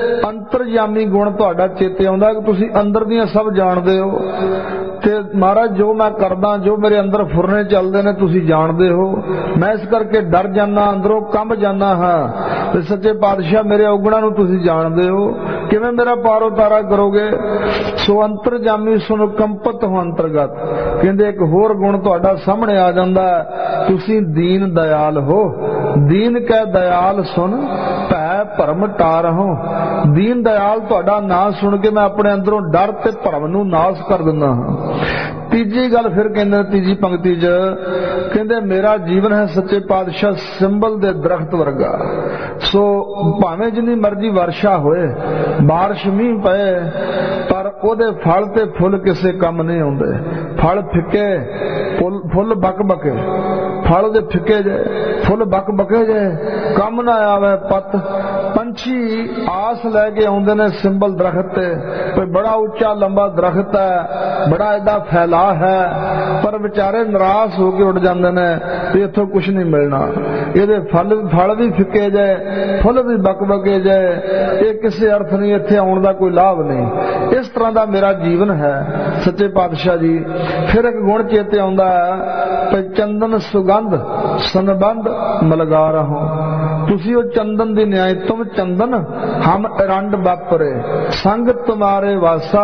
ਅੰਤਰਜਾਮੀ ਗੁਣ ਤੁਹਾਡਾ ਚੇਤੇ ਆਉਂਦਾ ਕਿ ਤੁਸੀਂ ਅੰਦਰ ਦੀਆਂ ਸਭ ਜਾਣਦੇ ਹੋ, ਤੇ ਮਹਾਰਾਜ ਜੋ ਮੈਂ ਕਰਦਾ, ਜੋ ਮੇਰੇ ਅੰਦਰ ਫੁਰਨੇ ਚੱਲਦੇ ਨੇ ਤੁਸੀਂ ਜਾਣਦੇ ਹੋ। ਮੈਂ ਇਸ ਕਰਕੇ ਡਰ ਜਾਂਦਾ, ਅੰਦਰੋਂ ਕੰਬ ਜਾਂਦਾ ਹਾਂ। ਤੇ ਸੱਚੇ ਪਾਤਸ਼ਾਹ ਮੇਰੇ ਔਗਣਾਂ ਨੂੰ ਤੁਸੀਂ ਜਾਣਦੇ ਹੋ, ਕਿਵੇਂ ਮੇਰਾ ਪਾਰ ਉਤਾਰਾ ਕਰੋਗੇ। ਸੋ ਅੰਤਰਜਾਮੀ ਸੁਨ ਕੰਪਤ ਹੋ ਅੰਤਰਗਤ। ਕਹਿੰਦੇ ਇੱਕ ਹੋਰ ਗੁਣ ਤੁਹਾਡਾ ਸਾਹਮਣੇ ਆ ਜਾਂਦਾ, ਤੁਸੀਂ ਦੀਨ ਦਇਆਲ ਹੋ। ਦੀਨ ਕੈ ਦਇਆਲ ਸੁਨ ਭੈ ਭਰਮ ਟਾਰ ਹੋ। ਦੀਨ ਦਇਆਲ ਤੁਹਾਡਾ ਨਾਂ ਸੁਣ ਕੇ ਮੈਂ ਆਪਣੇ ਅੰਦਰੋਂ ਡਰ ਤੇ ਭਰਮ ਨੂੰ ਨਾਸ਼ ਕਰ ਦਿੰਦਾ ਹਾਂ। ਤੀਜੀ ਗੱਲ ਫਿਰ ਕਹਿੰਦੇ, ਤੀਜੀ ਪੰਕਤੀ 'ਚ ਕਹਿੰਦੇ ਮੇਰਾ ਜੀਵਨ ਹੈ ਸੱਚੇ ਪਾਤਸ਼ਾਹ ਸਿੰਬਲ ਦੇ ਦਰਖਤ ਵਰਗਾ। ਸੋ ਭਾਵੇਂ ਜਿੰਨੀ ਮਰਜ਼ੀ ਵਰਸ਼ਾ ਹੋਏ, ਬਾਰਿਸ਼ ਮੀਂਹ ਪਏ, ਪਰ ਉਹਦੇ ਫਲ ਤੇ ਫੁੱਲ ਕਿਸੇ ਕੰਮ ਨਹੀਂ ਆਉਂਦੇ। ਫਲ ਫਿੱਕੇ, ਫੁੱਲ ਬਕ ਬਕੇ, ਫਲ ਦੇ ਫਿੱਕੇ ਜੇ, ਫੁੱਲ ਬਕ ਬਕੇ ਜੇ, ਕੰਮ ਨਾ ਆਵੇ ਪੱਤ। ਪੰਛੀ ਆਸ ਲੈ ਕੇ ਆਉਂਦੇ ਨੇ ਸਿੰਬਲ ਦਰਖਤ ਤੇ, ਕੋਈ ਬੜਾ ਉੱਚਾ ਲੰਬਾ ਦਰਖਤ ਹੈ, ਬੜਾ ਐਡਾ ਫੈਲਾ ਹੈ, ਪਰ ਵਿਚਾਰੇ ਨਿਰਾਸ਼ ਹੋ ਕੇ ਉੱਡ ਜਾਂਦੇ ਨੇ ਤੇ ਇੱਥੋਂ ਕੁਝ ਨਹੀਂ ਮਿਲਣਾ। ਇਹਦੇ ਫਲ ਵੀ ਫਿੱਕੇ ਜੇ, ਫੁੱਲ ਵੀ ਬਕ ਬਕੇ ਜੇ, ਇਹ ਕਿਸੇ ਅਰਥ ਨਹੀਂ, ਇੱਥੇ ਆਉਣ ਦਾ ਕੋਈ ਲਾਭ ਨਹੀਂ। ਇਸ ਤਰ੍ਹਾਂ ਦਾ ਮੇਰਾ ਜੀਵਨ ਹੈ ਸੱਚੇ ਪਾਤਸ਼ਾਹ ਜੀ। ਫਿਰ ਇੱਕ ਗੁਣ ਚੇਤੇ ਆਉਂਦਾ ਹੈ, ਚੰਦਨ ਸੁਗੰਧ ਸੰਬੰਧ ਮਲਗਾ ਰਹੋ। ਤੁਸੀਂ ਉਹ ਚੰਦਨ ਦੀ ਨਿਆਏ, ਤੁਮ ਚੰਦਨ ਹਮ ਰੰਡ ਬਾਪਰੇ, ਸੰਗ ਤੁਮਾਰੇ ਵਾਸਾ,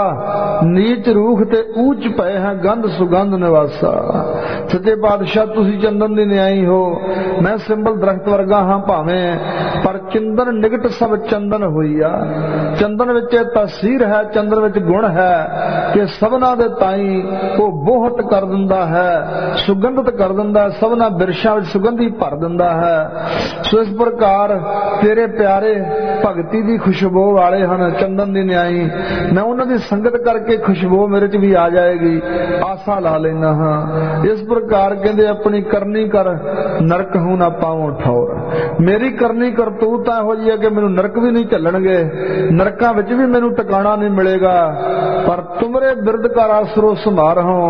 ਨੀਚ ਰੂਖ ਤੇ ਊਚ ਪਏ ਹੈ ਗੰਧ ਸੁਗੰਧ ਨਿਵਾਸਾ। ਸੱਚੇ ਪਾਤਸ਼ਾਹ ਤੁਸੀਂ ਚੰਦਨ ਦੀ ਨਿਆਈ ਹੋ, ਮੈਂ ਸਿੰਬਲ ਦਰਖਤ ਵਰਗਾ ਹਾਂ ਭਾਵੇਂ, ਪਰ ਚੰਦਨ ਨਿਗਟ ਸਭ ਚੰਦਨ ਹੋਈ ਆ। ਚੰਦਨ ਵਿੱਚ ਤਸੀਰ ਹੈ, ਚੰਦਨ ਵਿੱਚ ਗੁਣ ਹੈ ਕਿ ਸਭਨਾ ਦੇ ਤਾਈ ਉਹ ਬੋਹਤ ਕਰ ਦਿੰਦਾ ਹੈ, ਸੁਗੰਧਿਤ ਕਰ ਦਿੰਦਾ, ਸਭਨਾ ਬਿਰਸ਼ਾਂ ਵਿੱਚ ਸੁਗੰਧੀ ਭਰ ਦਿੰਦਾ ਹੈ। ਸੋ ਇਸ ਪ੍ਰਕਾਰ ਤੇਰੇ ਪਿਆਰੇ ਭਗਤੀ ਦੀ ਖੁਸ਼ਬੂ ਵਾਲੇ ਹਨ, ਚੰਦਨ ਦੀ ਨਿਆਈ। ਮੈਂ ਉਹਨਾਂ ਦੀ ਸੰਗਤ ਕਰਕੇ ਖੁਸ਼ਬੂ ਮੇਰੇ 'ਚ ਵੀ ਆ ਜਾਏਗੀ, ਆਸਾ ਲਾ ਲੈਣਾ ਹਾਂ। ਇਸ ਪ੍ਰਕਾਰ ਕਹਿੰਦੇ ਆਪਣੀ ਕਰਨੀ ਕਰ ਨਰਕ ਹੂੰ ਨਾ ਪਾਵੋ ਠੌਰ। ਮੇਰੀ ਕਰਨੀ ਕਰਤੂਤ ਤਾਂ ਇਹੋ ਜਿਹੀ ਹੈ ਕਿ ਮੈਨੂੰ ਨਰਕ ਵੀ ਨਹੀਂ ਝੱਲਣਗੇ, ਨਰਕਾਂ ਵਿੱਚ ਵੀ ਮੈਨੂੰ ਟਿਕਾਣਾ ਨਹੀਂ ਮਿਲੇਗਾ। ਪਰ ਤੁਮਰੇ ਬਿਰਦ ਕਰ ਆਸਰੋ ਸੰਭਾਰ ਹੋ,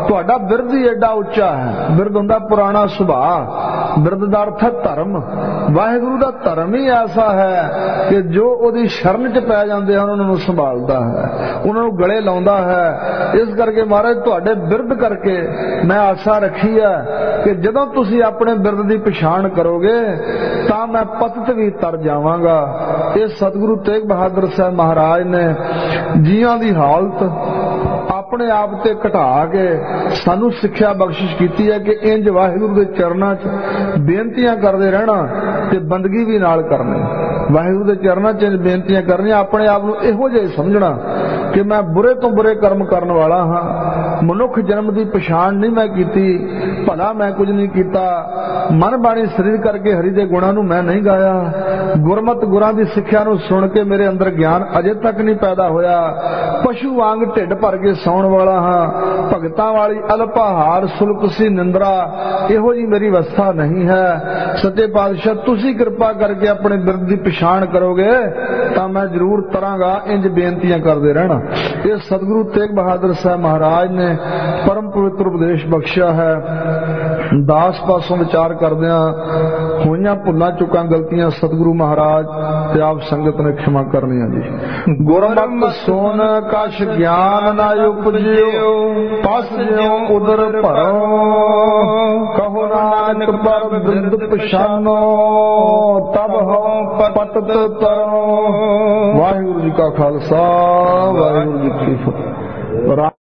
ਤੁਹਾਡਾ ਬਿਰਧ ਹੀ ਐਡਾ ਉੱਚਾ ਹੈ। ਬਿਰਧ ਹੁੰਦਾ ਪੁਰਾਣਾ ਸੁਭਾਅ, ਬਿਰਧ ਦਾ ਅਰਥ ਹੈ ਧਰਮ। ਵਾਹਿਗੁਰੂ ਦਾ ਧਰਮ ਹੀ ਐਸਾ ਹੈ ਕਿ ਜੋ ਉਹਦੀ ਸ਼ਰਨ 'ਚ ਪੈ ਜਾਂਦੇ ਹਨ ਉਹਨਾਂ ਨੂੰ ਸੰਭਾਲਦਾ ਹੈ, ਉਹਨਾਂ ਨੂੰ ਗਲੇ ਲਾਉਂਦਾ ਹੈ। ਇਸ ਕਰਕੇ ਮਹਾਰਾਜ ਤੁਹਾਡੇ ਬਿਰਧ ਕਰਕੇ ਮੈਂ ਆਸਾ ਰੱਖੀ ਹੈ ਕਿ ਜਦੋਂ ਤੁਸੀਂ ਆਪਣੇ ਬਿਰਧ ਦੀ ਪਛਾਣ ਕਰੋਗੇ ਤਾਂ ਮੈਂ ਪਤਿਤ ਵੀ ਤਰ ਜਾਵਾਂਗਾ। ਇਹ ਸਤਿਗੁਰੂ ਤੇਗ ਬਹਾਦਰ ਸਾਹਿਬ ਮਹਾਰਾਜ ਨੇ ਜੀਆਂ ਦੀ ਹਾਲਤ ਆਪਣੇ ਆਪ ਤੇ ਘਟਾ ਕੇ ਸਾਨੂੰ ਸਿੱਖਿਆ ਬਖਸ਼ਿਸ਼ ਕੀਤੀ ਹੈ ਕਿ ਇੰਜ ਵਾਹਿਗੁਰੂ ਦੇ ਚਰਨਾਂ 'ਚ ਬੇਨਤੀਆਂ ਕਰਦੇ ਰਹਿਣਾ ਤੇ ਬੰਦਗੀ ਵੀ ਨਾਲ ਕਰਨੀ। ਵਾਹਿਗੁਰੂ ਦੇ ਚਰਨਾਂ 'ਚ ਬੇਨਤੀਆਂ ਕਰਨੀਆਂ, ਆਪਣੇ ਆਪ ਨੂੰ ਇਹੋ ਜਿਹਾ ਸਮਝਣਾ ਕਿ ਮੈਂ ਬੁਰੇ ਤੋਂ ਬੁਰੇ ਕਰਮ ਕਰਨ ਵਾਲਾ ਹਾਂ। ਮਨੁੱਖ ਜਨਮ ਦੀ ਪਛਾਣ ਨਹੀਂ ਮੈਂ ਕੀਤੀ, ਭਲਾ ਮੈਂ ਕੁਝ ਨਹੀਂ ਕੀਤਾ। ਮਨ ਬਾਣੀ ਸਰੀਰ ਕਰਕੇ ਹਰੀ ਦੇ ਗੁਣਾਂ ਨੂੰ ਮੈਂ ਨਹੀਂ ਗਾਇਆ। ਗੁਰਮਤ ਗੁਰਾਂ ਦੀ ਸਿੱਖਿਆ ਨੂੰ ਸੁਣ ਕੇ ਮੇਰੇ ਅੰਦਰ ਗਿਆਨ ਅਜੇ ਤੱਕ ਨਹੀਂ ਪੈਦਾ ਹੋਇਆ। ਪਸ਼ੂ ਵਾਂਗ ਢਿੱਡ ਭਰ ਕੇ ਸੌਣ ਵਾਲਾ ਹਾਂ। ਭਗਤਾਂ ਵਾਲੀ ਅਲਪਾਹਾਰ ਸੁਲਕਸੀ ਨਿੰਦਰਾ ਇਹੋ ਜੀ ਮੇਰੀ ਅਵਸਥਾ ਨਹੀਂ ਹੈ। ਸੱਚੇ ਪਾਤਸ਼ਾਹ ਤੁਸੀਂ ਕਿਰਪਾ ਕਰਕੇ ਆਪਣੇ ਬਿਰਧ ਦੀ ਪਛਾਣ ਕਰੋਗੇ ਤਾਂ ਮੈਂ ਜ਼ਰੂਰ ਤਰਾਂਗਾ। ਇੰਜ ਬੇਨਤੀਆਂ ਕਰਦੇ ਰਹਿਣਾ। ਇਹ ਸਤਿਗੁਰੂ ਤੇਗ ਬਹਾਦਰ ਸਾਹਿਬ ਮਹਾਰਾਜ ਨੇ ਪਰਮ ਪਵਿੱਤਰ ਉਪਦੇਸ਼ ਬਖਸ਼ਿਆ ਹੈ। ਦਾਸ ਪਾਸੋਂ ਵਿਚਾਰ ਕਰਦਿਆਂ ਹੋਈਆਂ ਭੁੱਲਾਂ ਚੁੱਕਾਂ ਗਲਤੀਆਂ ਸਤਿਗੁਰੂ ਮਹਾਰਾਜ ਤੇ ਆਪ ਸੰਗਤ ਨੇ ਖਿਮਾ ਕਰਨੀਆਂ ਜੀ। ਗੁਰਮਤਿ ਸੋਨ ਕਛ ਗਿਆਨ ਨਾ ਉਪਜਿਓ, ਪਸ ਜਿਉ ਉਦਰ ਭਰੋ। ਕਹੋ ਨਾਨਕ ਪਰ ਬਿਰਧ ਪਛਾਨੋ, ਤਬ ਹੋ ਪਤਿਤ ਤਰੋ। ਵਾਹਿਗੁਰੂ ਜੀ ਕਾ ਖਾਲਸਾ, ਵਾਹਿਗੁਰੂ ਜੀ ਕੀ ਫਤਿਹ।